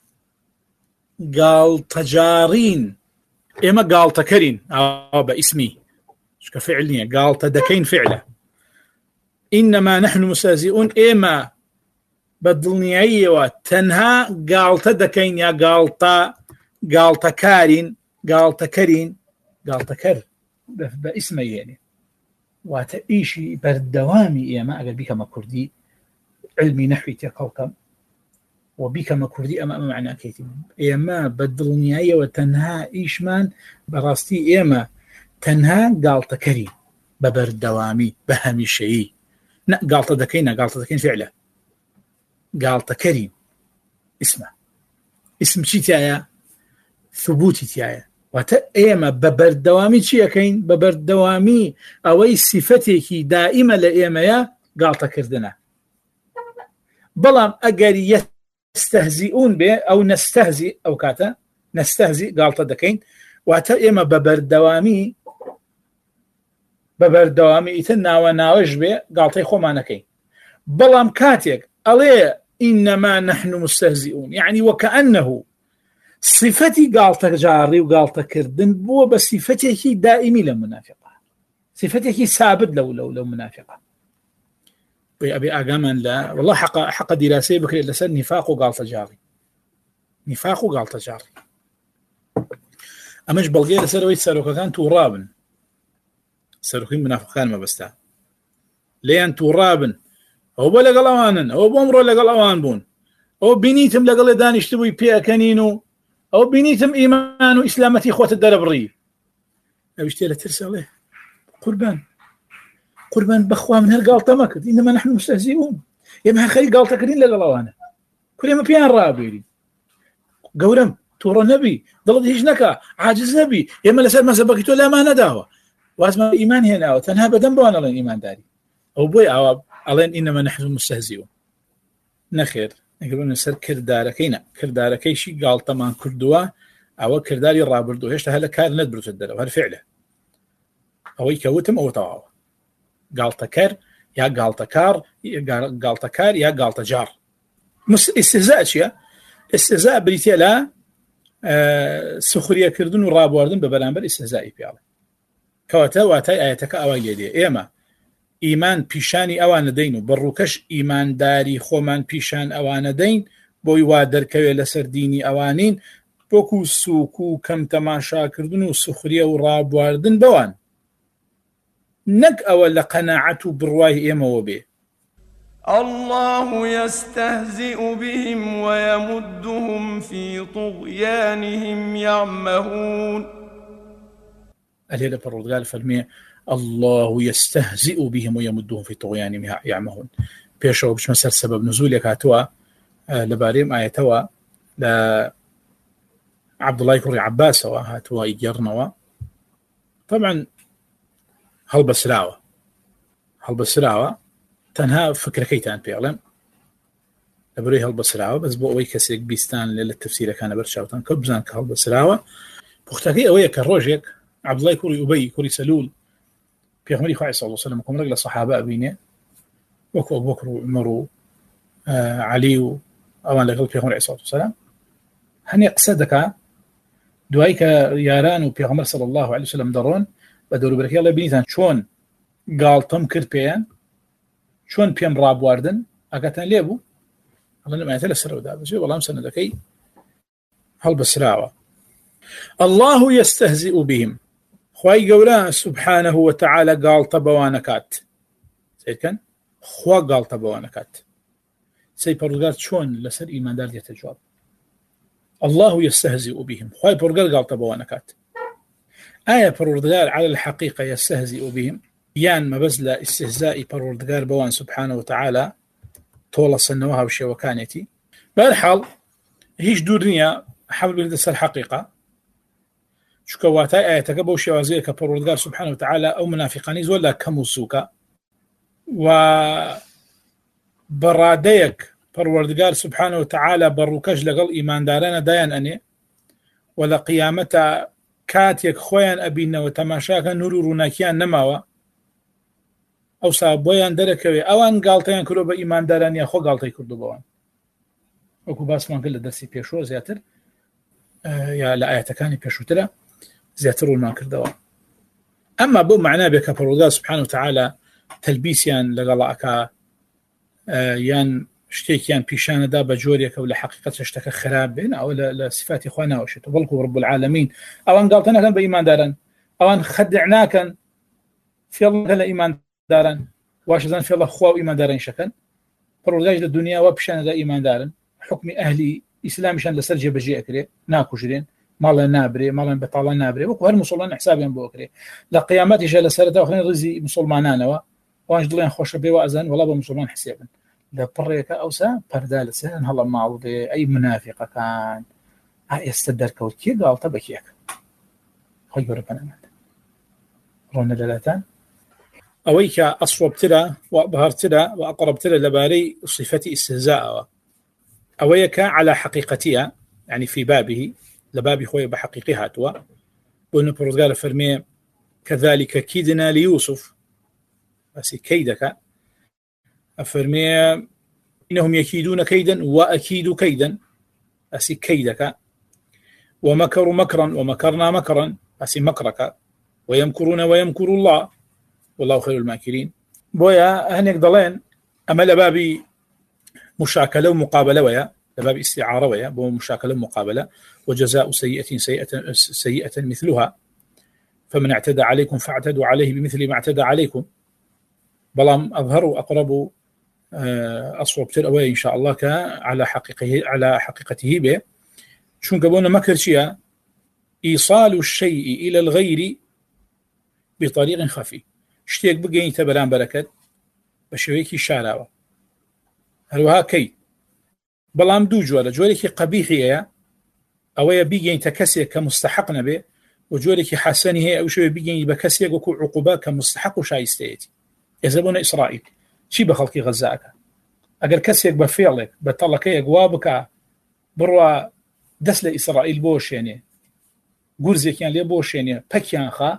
قال تجارين إيما قال تكرين أو باسمي شك فعليا قال تدكين فعله إنما نحن مستهزئون إيما بدلني أيوة تنها قال تدكين يا قال تا قال تكارين قال تكرين قال تكر باسمي يعني واتئيشي بردوامي إيما أقل بك ما كردي علمي نحوي تقوكم وبك ما كردي أما أما معنى كيتم إيما بدلني أيوة تنها إيشمان براستي إيما تنها قال تكرين ببردوامي بهمي شيء نا قال تدكين قال تدكين فعله قال تكرين اسمه اسم شي تايا ثبوتي تايا وتأيما ببردوامي شي كاين ببردوامي أوي صفتك دائما لإيما يا قال تكردنا بلام أجري يستهزئون به أو نستهزئ أو كاتا نستهزئ قال تدكين وتأيما ببردوامي ببردوامي إتنا وناوج به قال تيخو ما نكين بلام كاتيك أليه إنما نحن مستهزئون يعني وكأنه صفتي قال تجاري وقال تكردن بو بصفتك دائمي لمنافقة صفتك ثابت لو لو لو منافقة أبي أقاما لا والله حق حق دراسة بكري لسن نفاق وقال تجاري نفاق وقال تجاري أمش بلغير سروي سروك كان تورابن سروكين منافقان ما بستا لين تورابن هو بلا قلوانن هو بمرو لقلوان بون هو بنيتم لقل دانش تبوي بيا كنينو أو بنيتم إيمان وإسلامتي إخوة الدرب الري أبيشتي له ترسله قربان قربان بخوا من هالقالطة مكد إنما نحن مستهزئون يما خلي قالطة كرين لقلوانا كل يوم بيان رابيري قورم تورا نبي ضلد هجنك عاجز نبي يما لسال ما سبقيتو لا ما نداوة واسمه إيمان هنا وتنها بدن بوانا لين إيمان داري أو بوي عواب علين إنما نحن مستهزئون نخير نقولون نسر كرداركينا كرداركي شي قال طمان كردوا أو كرداري رابردو هيش هلا كار ندبر تدلو هذا فعله أو يكوتم أو طواو قال تكر يا قال تكار قال تكار يا قال تجار مس استهزاء شيء استهزاء بريتيا لا آه سخرية كردون وراب واردن ببرامبر استهزائي بياله كواتا واتاي آياتك أواجه دي إيما إيمان بيشاني أوان دينو بروكش إيمان داري خومان بيشان أوان دين بوي وادر كوي لسر ديني أوانين بوكو سوكو كم تماشا كردنو سخرية وراب واردن بوان نك أولا قناعته برواي إيما وبيه الله يستهزئ بهم ويمدهم في طغيانهم يعمهون الهيلة بالرد فالمية الله يستهزئ بهم ويمدهم في طغيانهم يعمهون بيشو بش مسر سبب نزولك هاتوا لباريم آيتوا لعبد الله كوري عباس هاتوا إيجرنوا طبعا هل بسراوة هل بسراوة تنها فكرة كيتان بيعلم لبري هل بسراوة بس بو أوي كسيك بيستان للتفسير كان برشاوتان كبزان كهل بسراوة بختاكي أوي كالروجيك عبد الله كوري أبي كوري سلول بيغمري خواه صلى الله عليه وسلم كم رجل الصحابة أبيني وكو أبو بكر وعمر آه علي وأوان لقل بيغمري صلى الله عليه وسلم هني قصدك دوايك ياران وبيغمر صلى الله عليه وسلم درون بدورو بركي الله بنيتان شون قال تم كرت بيان شون بيام راب واردن أكاتان ليبو الله لما يتلى السرعو دا بس والله مسنة لكي هل بسراوة الله يستهزئ بهم خواهي قولا سبحانه وتعالى قال طبوانكات سيد كان خوا قال طبوانكات سيد برغات شون لسر إيمان دار يتجواب الله يستهزئ بهم خواهي برغات قال طبوانكات آية برغات على الحقيقة يستهزئ بهم يان ما بزل استهزائي برغات بوان سبحانه وتعالى طول السنوها وشيوكانيتي بەرحاڵ هیچ دوور نییە حەول بێتە سەر حەقیقە، چونکە واتای ئاەتەکە بەو شێوازەیە کە پەروەردگار سوبحانەهو وتەعالا ئەو منافقانی زۆر لە کەم و سووکە و بەڕادەیەک پەروەردگار سوبحانەهو وتەعالا بەڕووکەش لەگەڵ ئیماندارانە دایان ئەنێ و لە قیامەتە کاتێک خۆیان ئەبینەوە تەماشاکە نور و ڕووناکیان نەماوە ئەوسا بۆیان دەرەکەوێ ئەوان گاڵتەیان کردو بە ئیمانداران یا خۆ گاڵتەی کردو بەوان، وەکو باسمان کرد لە دەستی پێشوە زیاتر یا لە ئاەتەکانی پێشووترە زیاتر ڕوونمان کردەوە. ئەمما بۆ معنای بێ کە پەروەردگار سوبحانەهو وتەعالا تەلبیسیان لەگەڵ ئەکا یان شتێکیان پیشانەدا بە جۆرێکە و لە حەقیقەت شتەکە خراپ بێن، ئەوە لە صفاتی خوا ناوەشێت. بەڵکو رب العالمین ئەوان گاڵتە ناکەن بە ئیمانداران، ئەوان خەدع ناکەن فێڵ لە ئیمانداران، واشەزان فێڵە خوا و ئیمانداران شەکەن. پەروەردگار لە دنیا وا پیشانەدا ئیماندارن، حکمی ئەهلی ئیسلامیشان لەسەر جێبەجێ ئەکرێ، ناکوژرێن، ماڵیان نابرێ، ماڵیان بەتاڵان نابرێ، وەکو هەر موسڵمان حسابیان بۆ ئەکرێ. لە قیامەتیشە لەسەرەتا خوێن ڕزی موسڵمانانەوە، ئەوانش دڵیان خۆشە بێ وازان وەڵا بە موسڵمان حسێبن. لە پڕێکە ئەوسا پەردا لەسەریان هەڵە ماڵ بێ، ئەی منافقەکان ئێستا دەرکەوت کێ گاڵتە بە کێک خۆی گەورە پەنامەند ڕۆنە لەلاتان ئەوەی کە ئەسوەبترە و بەهارترە و ئەقڕبترە لەبارەی صفەتی ئیستهزاءەوە ئەوەیە کە على حقیقەتیە، يعني في بابه لبابي خوي بحقيقي هاتوا بأنه پروردگار فرمي كذلك كيدنا ليوسف بس كيدك فرمي إنهم يكيدون كيدا وأكيد كيدا بس كيدك ومكروا مكرا ومكرنا مكرا بس مكرك ويمكرون ويمكر الله والله خير الماكرين. بويا هنيك ضلين أما لبابي مشاكلة ومقابلة ويا لباب استعارة ويا بو مشاكلة ومقابلة وجزاء سيئة سيئة سيئة مثلها فمن اعتدى عليكم فاعتدوا عليه بمثل ما اعتدى عليكم. بلام أظهروا أقربوا أصوب ترأوي إن شاء الله كعلى حقيقه على حقيقته به شون قبونا مكر شيئا إيصال الشيء إلى الغير بطريق خفي شتيك بقين تبلان بركات بشويكي شاراوة هلوها كي بلام دو جوالة جوالك قبيحية أو بيجين تكسي كمستحق نبي وجوالك حسني هي أو شوي بيجين بكسي وكو عقوبات كمستحق وشايستيتي يزبون إسرائيل شي بخلقي غزاك أجر كسيك بفعلك بطلقي أجوابك بروا دسل إسرائيل بوش يعني جورزك يعني لبوش يعني بكيان خا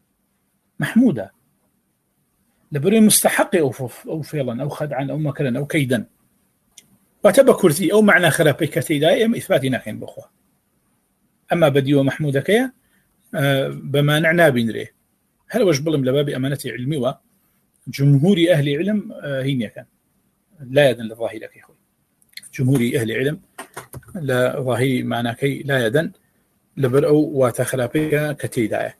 محمودة لبري مستحق أو أو فعلا أو خدعا أو مكرا أو كيدا وتبا كرثي أو معنى خرابي كثيدا أم إثباتنا خين بخوا. أما بديو محمودة كيا أه بما نعنا بنري هل وش بلم لبابي أمانتي علمي وجمهوري أهل علم أه هين كان لا يدن للظاهي لك يا أخوي جمهوري أهل علم لا ظاهي معنى كي لا يدن لبرأو وتخرابي كثيدا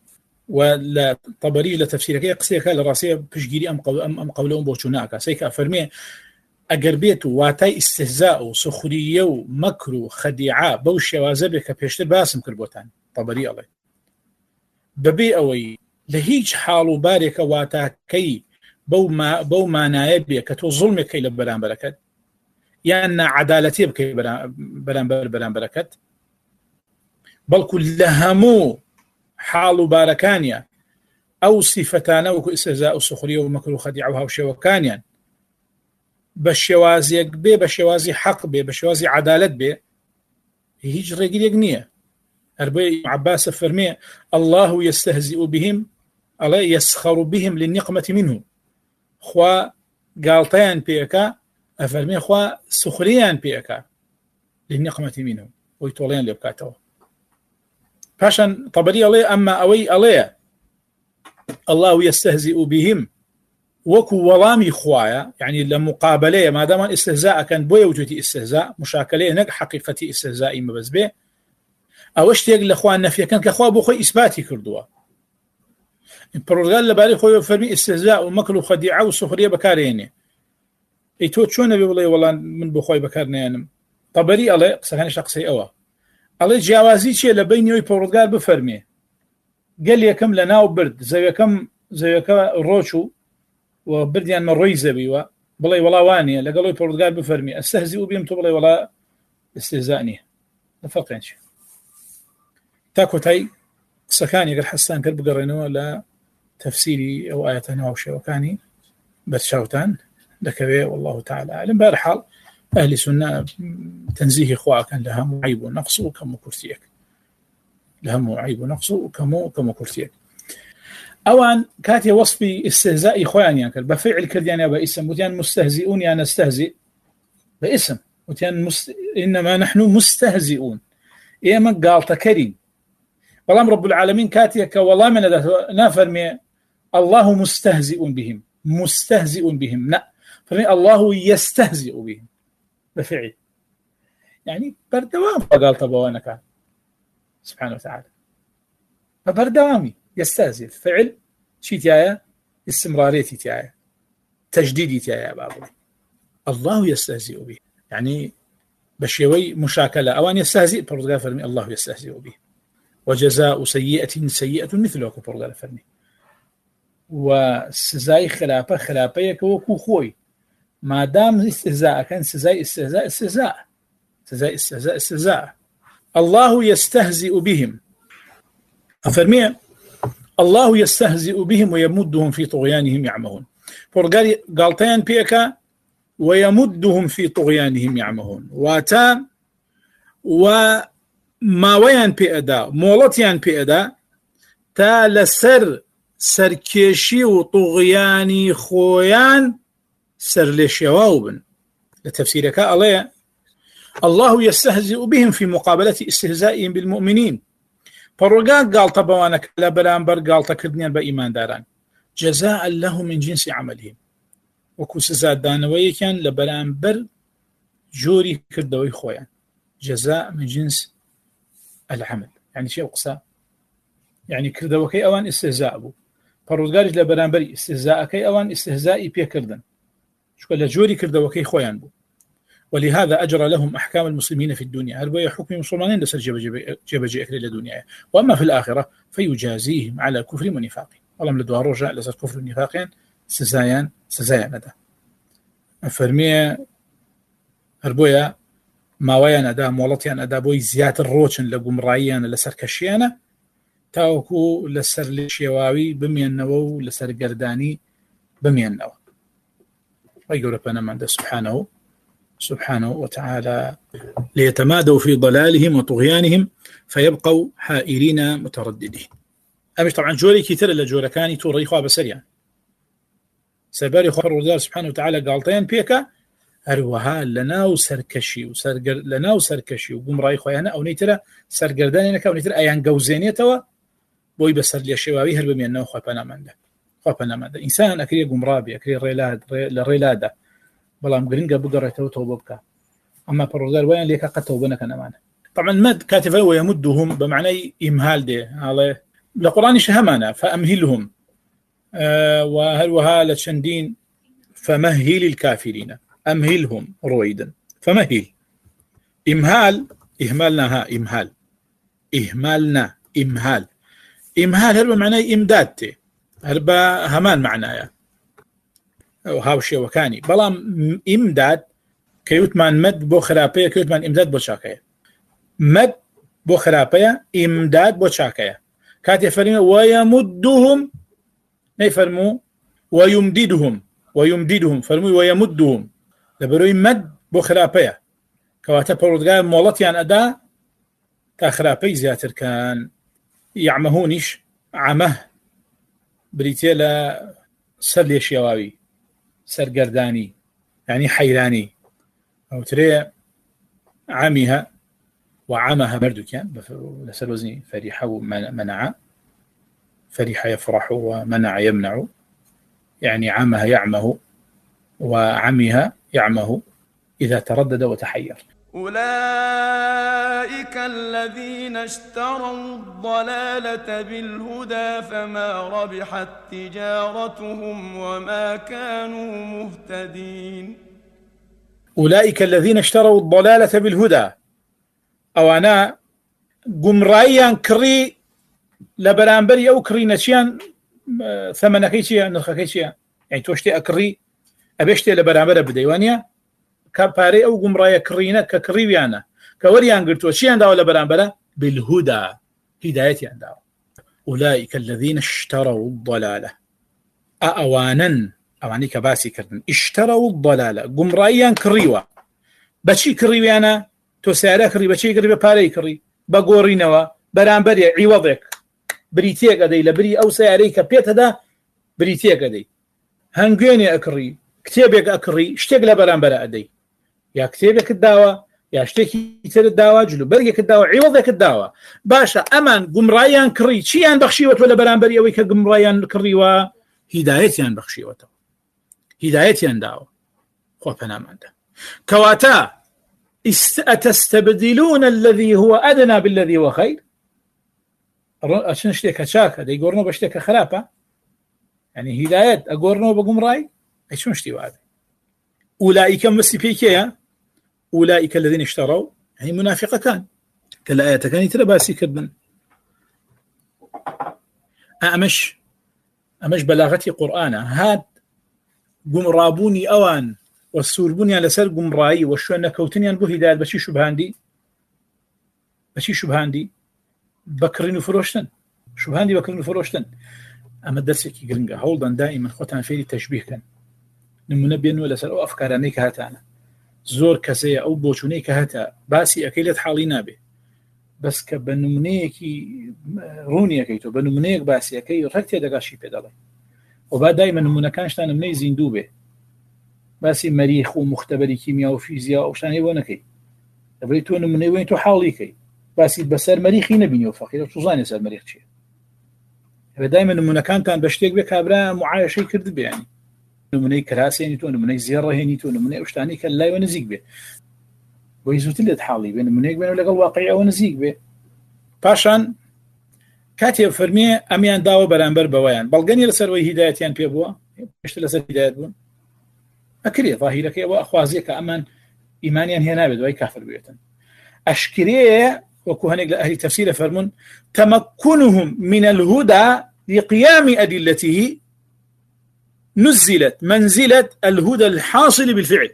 ولا طبري لتفسير كي قصيك لراسية بشجيري أم قول أم قولهم بوشناك سيك أفرمي أجربيت واتي استهزاء وسخرية ومكر وخديعة بوشي وازبك بيشتر باسم كربوتان طبري الله ببي أوي لهيج حال بارك واتاكي بو ما بو ما نايبي كتو ظلمك كي لبران بركات يعني عدالتي بكي بران بران بران بركات بل كلهمو حال باركانيا أو صفتان أو استهزاء وسخرية ومكر وخديعة وهوشي وكانيا بشوازيك بي بشوازي حق بي بشوازي عدالت بي هيج رجل يقنية أربي عباس فرمي الله يستهزئ بهم الله يسخر بهم للنقمة منه خوا قالتين بيكا أفرمي خوا سخريان بيكا للنقمة منه ويتولين لبكاته فاشن طبري الله أما أوي الله الله يستهزئ بهم وكو ولامي خوايا يعني لمقابله ما دام استهزاء كان بو وجودي استهزاء مشاكله نق حقيقتي استهزاء ما بس به او اشتيق لاخوان نفي كان كاخوا بو خو اثباتي كردوا البروغال لبالي خو فرمي استهزاء ومكر وخديعه وسخريه بكاريني اي تو شلون ابي والله والله من بو خو بكارني طبري الله كان شخصي اوا الله جوازي شي لبيني البروغال بفرمي قال لي كم لنا وبرد زي كم زي كم روشو وبرديان من رويزة بيوا بڵێ وڵا وانە لەگەڵی پۆرتگال بفەرمی ئەستەهزیئو بهم تۆ بڵێ وڵا استهزاء نییە لەفەرقیان چییە تا کۆتایی قسەکانی ئەگەر حەستان کرد بگەڕێنەوە لە تەفسیری ئەو ئاەتە ناوشێوەکانی بەرچاوتان دەکەوێت والله تعالى أعلم. بەرحاڵ ئەهلی سونە تەنزیهی خواکەن لە هەموو عیب و نەقص و کەم و کورتیەک لە هەموو عیب و نەقص و کەم و کەم و کورتیەک. ئەوان کاتێ وەصفی استهزائی خۆیانیان کرد بە فعل کردیان یا بە ئیسم وتیان مستهزئون یا نستهزئ بە ئیسم وتیان مست... إنما نحن مستهزئون ئێمە گاڵتەکەرین. بەڵام رب العالمين كاتيك والله من نافرمي الله مستهزئ بهم مستهزئ بهم لا فرمي الله يستهزئ بهم بفعل يعني بردوام قال طبوانا كان سبحانه وتعالى فبردوامي يستهزئ فعل شي تيايا استمراريتي تيايا تجديدي تيايا بابا الله يستهزئ به يعني بشيوي مشاكلة أوان يستهزئ فرمي فرمي الله يستهزئ به وجزاء سيئة سيئة مثله كفر فرمي وسزاي خلافة خلافة كوكو خوي ما دام استهزاء كان سزاي استهزاء استهزاء سزاي استهزاء استهزاء الله يستهزئ بهم فرمي الله يستهزئ بهم ويمدهم في طغيانهم يعمهون فرقال قالتين بيكا ويمدهم في طغيانهم يعمهون واتان و ماوەیان پێ ئەدا مۆڵەتیان پێ ئەدا تا لەسەر سەرکێشی و طوغیانی خۆیان سەر لێ شێواو بن. لە تەفسیرەکە ئەڵێ الله يستهزئ بهم في مقابلة استهزائهم بالمؤمنين پەڕۆگا گاڵتە بەوانەکە لە بەرامبەر گاڵتەکردنیان بە ئیمانداران جزاء له من جنس عملهم وەکو سزادانەوەیەکیان لە بەرامبەر جۆری کردەوەی خۆیان جزاء من جنس العمل يعني شيء قصة يعني كذا وكي أوان استهزاء بو فرودقارج لبرانبري استهزاء كي أوان استهزائي بيه كردن شكو لجوري كذا وكي خويان بو ولهذا أجرى لهم أحكام المسلمين في الدنيا هربوا حكم المسلمين لسر جبجي أكل لدنيا وأما في الآخرة فيجازيهم على كفر ونفاق والله من الدوار رجع لسر كفر ونفاقين سزايان سزايان هذا فرمية هربويا ماوەیان ئەدا مۆڵەتیان ئەدا بۆی زیاتر ڕۆچن لە گومڕاییانە لەسەر کەشیانە تاوەکو لەسەر لێ شێواوی بمێنەوە و لەسەر گەردانی بمێنەوە. ڕای گەورە پەنەماندە سبحانه سبحانه وتعالى ليتمادوا في ضلالهم وطغيانهم فيبقوا حائرين مترددين. أمش طبعا جوري كتير إلا جوركاني توري خواه بسريان سباري خواه الرجال سبحانه وتعالى قالتين بيكا هەروەها لەناو سەرکەشی و سەرگەر لەناو سەرکەشی و گومڕای خۆیانە ئەو نەیترە سەرگەردانێنەکە و نەیتر ئەیان گەوزێنێتەوە بۆی بەسەر لێ شێواوی هەر بمێنەوە خوا پەنامەندە خوا پەنامەندە ئینسان ئەکرێ گومڕابی ئەکرێ ڕێلاد لە ڕێلادا بەڵام گرنگە بگەڕێتەوە تەوبە بکە ئەمما پەروەردگار وایان لێکە قەت تەوبە نەکەن ئەمانە. طبعا مد كاتب ويمدهم بمعنى إمهال ده على القرآن شهمنا فأمهلهم أه وهلوها لشندين فمهل الكافرين أمهلهم رويدا فمهل إمهال إهمالنا ها إمهال إهمالنا إمهال إمهال هرب معناه إمداد هرب همان معناه وهاوشي وكاني بلام إمداد كيوتمان مد بو خرابية كيوتمان إمداد بو شاكية مد بو خرابية إمداد بو شاكية كاتي فرمي ويمدهم نيفرمو ويمددهم ويمددهم فرمي ويمدهم لبروي مد بو خرابية كواتا بردقاء مولتيان أدا تا خرابي زياتر كان يعمهونيش عمه بريتيلا سر ليشيواوي سر قرداني يعني حيراني أو تري عمها وعمها بردو كان لسر وزني فريحة ومنع فريحة يفرح ومنع يمنع يعني عمها يعمه وعمها يعمه إذا تردد وتحير. أولئك الذين اشتروا الضلالة بالهدى فما ربحت تجارتهم وما كانوا مهتدين. أولئك الذين اشتروا الضلالة بالهدى أو أنا قمرايان كري لبرانبري أو كري نشيان ثمن كيشيا نرخ كيشيا يعني توشتي أكري ئەبێشتێ لە بەرامبەرە بدەیوانە کە پارەی ئەو گومڕایە کڕینە کە کڕیویانە کە وەریان گرتووە چیان داوە لە بەرامبەرە بالهدى هدایەتیان داوە أولئك الذين اشتروا الضلالة أوانا أواني كباسي كردن اشتروا الضلالة قمرائيان كريوا بشي كريوانا تو سعره كري بشي كري بباري كري بقورينوا برامبري عوضك بريتيك أدي لبري أو سعريك بيت هذا بريتيك أدي هنجيني أكري كتابك أكري اشتغل برامبر أدي يا كتابك الدعوة يا اشتكي تر الدعوة جلو بريك الدعوة عوضك الدعوة باشا أمان قمرائيان كري شيان بخشيوت ولا برامبري أويك قمرائيان كري و هدايتيان بخشيوته هدايتيان داوة خو فنامان ده كواتا أتستبدلون الذي هو أدنى بالذي هو خير عشان اشتيك شاكا دي يقولنا باشتيك خرابة يعني هدايات أقولنا بقوم رأي أي شو اشتيوا هذا أولئك مسيبيكيا أولئك الذين اشتروا يعني منافقة كان كلا آيات كان يترباسي كدبا أمش أمش بلاغتي قرآن هاد قم رابوني أوان والسولبوني على سر قم رأي وشو أنك كوتني أنبو هدايات بشي شبهان دي بشي شبهان دي بكرين وفروشتن شبهان دي بكرين وفروشتن أما الدرس كي قرنقا هولداً دائما خوتان فيري تشبيه كان نمنبين ولا سر أو أفكاراني كهاتانا زور كسية أو بوشوني كهاتا باسي أكيلت حالي نابي بس كبنمونيكي روني أكيتو بنمونيك باسي أكي ركتي دقاشي بيدالي وبعد دائما نمونا كانشتان نمني زيندوبه باسي مريخ ومختبري كيمياء وفيزياء وشاني ونكي أبريتو نمني وين تو حاليكي باسي بسر مريخي نبيني وفقي لو تزاني سر مريخ شيء دائما نمونا كانتان بشتيك بكابرا معايشي كرد بي يعني نموني كراسي يعني تو نموني زيارة هني تو نموني وشتاني كان لا ونزيق به ويزوت اللي تحالي بين نموني بين ولا الواقع ونزيق به باشان كاتب فرمي أميان داو برانبر بويان بلغني لسروي هدايتيان بيبوا مش لسر هدايت بون أكري ظاهرك يا أخوازيك أمان إيمانيان هنا بدوي كافر بيوتن أشكريه وكهنك لأهل تفسير فرمون تمكنهم من الهدى لقيام أدلته نزلت منزلة الهدى الحاصل بالفعل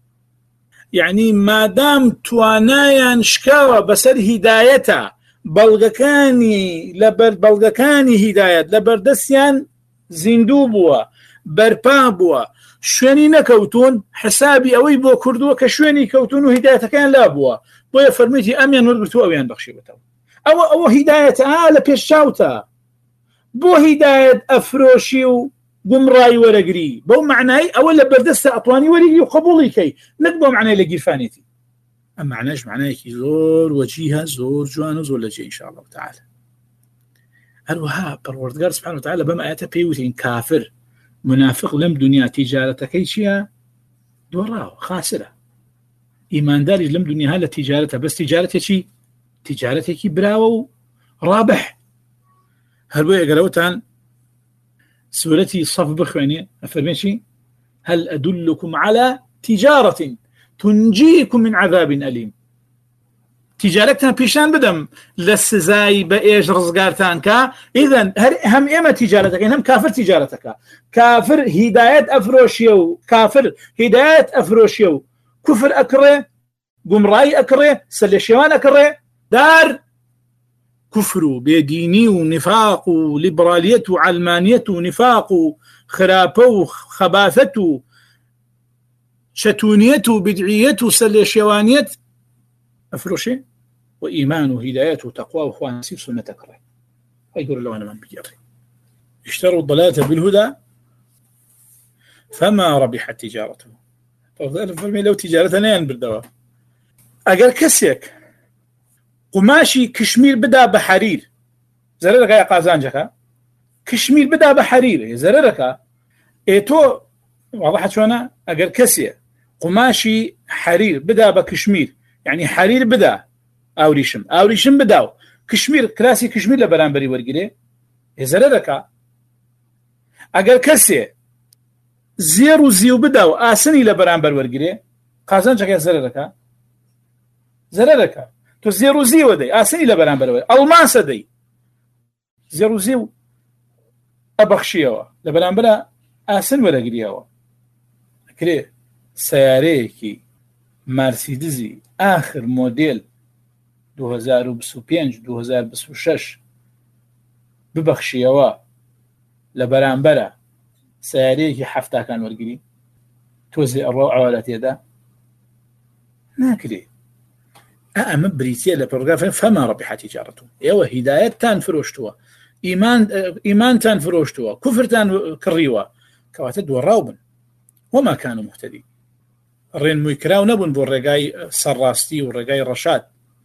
يعني ما دام توانايا شكاوى بسر هدايته بلغكاني لبر بلغكاني هدايات لبردسيان زندوبوا بربابوا شوێنی نەکەوتون حسابی ئەوەی بۆ کردووە کە شوێنی کەوتون و هیدایەتەکان لابووە بۆیە فەرمیتی ئەمیان وەرگرتووە ئەویان بەخشیوەتەوە ئەوە ئەوە هیدایەتە ئا لە پێش چاوتە بۆ هیدایەت ئەفرۆشی و گومڕایی وەرەگری بەو معنای ئەوە لە بەردەستە ئەتوانی وەرەگری و قبوڵی کەی نەک بۆ معنای لە گیرفانێتی ئەم معناش معنایەکی زۆر وەجیهە زۆر جوان و زۆر لەجێ ئینشاء الله تعالى هەروەها پەروەردگار سبحانه وتعالى بەم ئاەتە پێی کافر منافق لم دنيا تجارتك شيء دوراو خاسرة إيمان داري لم دنيا هلا تجارتها بس تجارتها شيء تجارتك براو رابح هل بوي قرأت عن سورتي صف بخواني أفرمين شيء هل أدلكم على تجارة تنجيكم من عذاب أليم تجارتنا بيشان بدم للسزاي بإيش رزقارتان كا إذن هم إما تجارتك هم كافر تجارتك كافر هداية أفروشيو كافر هداية أفروشيو كفر أكره قمراي أكره سلشيوان أكره دار كفر بديني ونفاق وليبرالية وعلمانية ونفاق خرابة وخباثة شتونية وبدعية وسلشيوانية أفروشي وإيمان وهداية وتقوى وإخوان سيب سنة أكره يقول الله أنا من بيجري اشتروا الضلالة بالهدى فما ربحت تجارته فرمي لو تجارتنا ينبردوا أقل كسيك قماشي كشمير بدا بحرير زررك يا قازانجك كشمير بدا بحرير زررك إيتو واضحة شونا أقل كسيك قماشي حرير بدا بكشمير يعني حرير بدا أو ريشم أو ريشم بداو كشمير كلاسي كشمير لبرانبري ورقلي زررك أقل كسي زيرو زيو بداو آسني لبرانبر ورقلي قازانجك يا زررك زررك تو زيرو زيو دي آسني لبرانبر ورقلي الماس دي زيرو زيو أبخشيوا لبرانبر آسن ورقليوا ئەکرێ سیارەیەکی مارسیدزی ئاخر مۆدێل دوو هەزار و بیست و پێنج دوو هەزار و بیست و شەش ببەخشیەوە لە بەرامبەرە سیارەیەکی حەفتاکان وەرگری تۆزێ ئەڕۆ ئەوە تێدا ناکرێ. ئەمە بریتە لە پڕگافن فەما ڕەبیحەت تیجارەتوکم. ئێوە هیدایەتتان فرۆشتووە، ئیمانتان فرۆشتووە، کوفرتان کڕیوە، کەواتە دۆڕاو بن وما كانوا مهتدين. ڕێنمووی کراو نەبوون بۆ ڕێگای سەرڕاستی و ڕێگای ڕەشاد،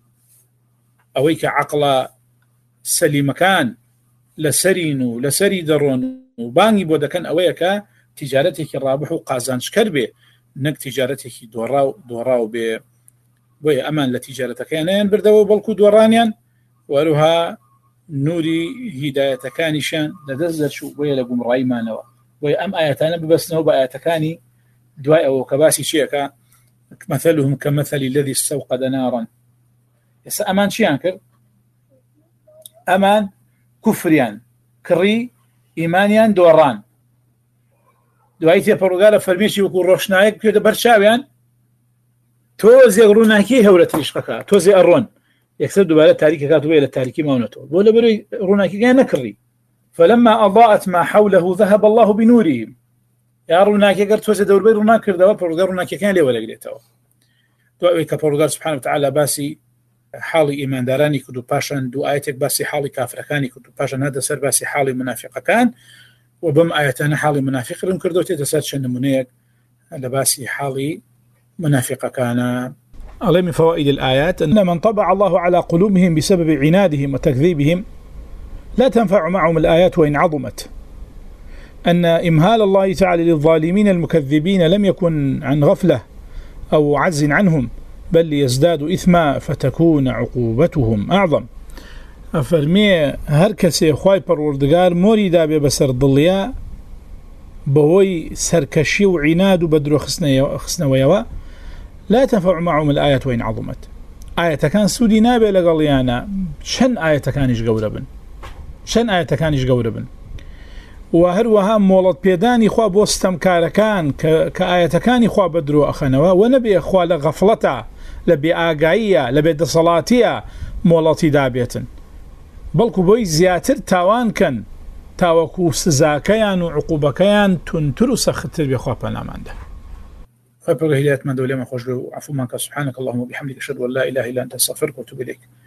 ئەوەی کە عەقڵە سەلیمەکان لەسەرین و لەسەری دەڕۆن و بانگی بۆ دەکەن ئەوەیە کە تیجارەتێکی ڕابح و قازانجکەر بێ، نەک تیجارەتێکی دۆڕاو دۆڕاو بێ. بۆیە ئەمان لە تیجارەتەکانیان بردەوە بەڵکو دۆڕانیان وەروها نوری هیدایەتەکانیشان لەدەست دەرچوو، بۆیە لە گومڕاییمانەوە. بۆیە ئەم ئاەتانە ببەستنەوە بە ئاەتەکانی دوای ئەوە کە باسی چیەکە مثلهم كمثل الذي استوقد نارا. ئێستا ئەمان چیان کرد؟ ئەمان کوفریان کڕی، ئیمانیان دۆڕان، دوای تێپەڕۆگا لە فەرمێکی وەکو ڕۆشنایەک پێدە بەرچاویان تۆزێک ڕووناکی هەورە تریشقەکە، تۆزێ ئەڕۆن یەکسەر دووبارە تاریکە کاتوێ لە تاریکی ماونەتەوە بۆ لە بەرەوەی ڕووناکیگەیان نەکڕی. فلما أضاءت ما حوله ذهب الله بنورهم. یا ڕووناکی گەر تۆزێ دەوربەی ڕوونا کردەوە پەڕۆگا ڕووناکیەکان لێ وەرەگرێتەوە. دوای کە پەڕۆگا سوبحانه وتعالى باسی حاڵی ئیماندارانی کرد و پاشان دوو ئاەتێک باسی حاڵی کافرەکانی کرد و پاشان هەدە سەر باسی حاڵی منافقەکان و بەم ئاەتانە حاڵی منافقڕم کردەوە تێتە سەر چەند نمونەیەک لە باسی حاڵی منافقەکانە. على من فوائد الآيات أن من طبع الله على قلوبهم بسبب عنادهم وتكذيبهم لا تنفع معهم الآيات وإن عظمت. أن إمهال الله تعالى للظالمين المكذبين لم يكن عن غفلة أو عجز عنهم بل ليزدادوا إثما فتكون عقوبتهم أعظم. أفرمي هركسي خواي پروردگار موری دابه بسر ضليا بهوي سركشي وعناد وبدرو خسنويوا لا تنفع معهم الآيات وإن عظمت. آية كان سودي نابه لقليانا شن آية كانش قوربن شن آية كانش قوربن وهروها مولد بيداني خوا بوستم كاركان كآية خوا بدرو أخنوا ونبي خوا لغفلتا لبي آقايا لبي دصلاتيا مولتي دابيتن بلكو بوي زياتر تاوان كان تاوكو سزاكيان وعقوبكيان تنترو سختر بخوا بنامان ده. خبر هدايات من دولة ما خوش عفو منك سبحانك اللهم وبحمدك أشهد أن لا إله إلا أنت أستغفرك وأتوب إليك.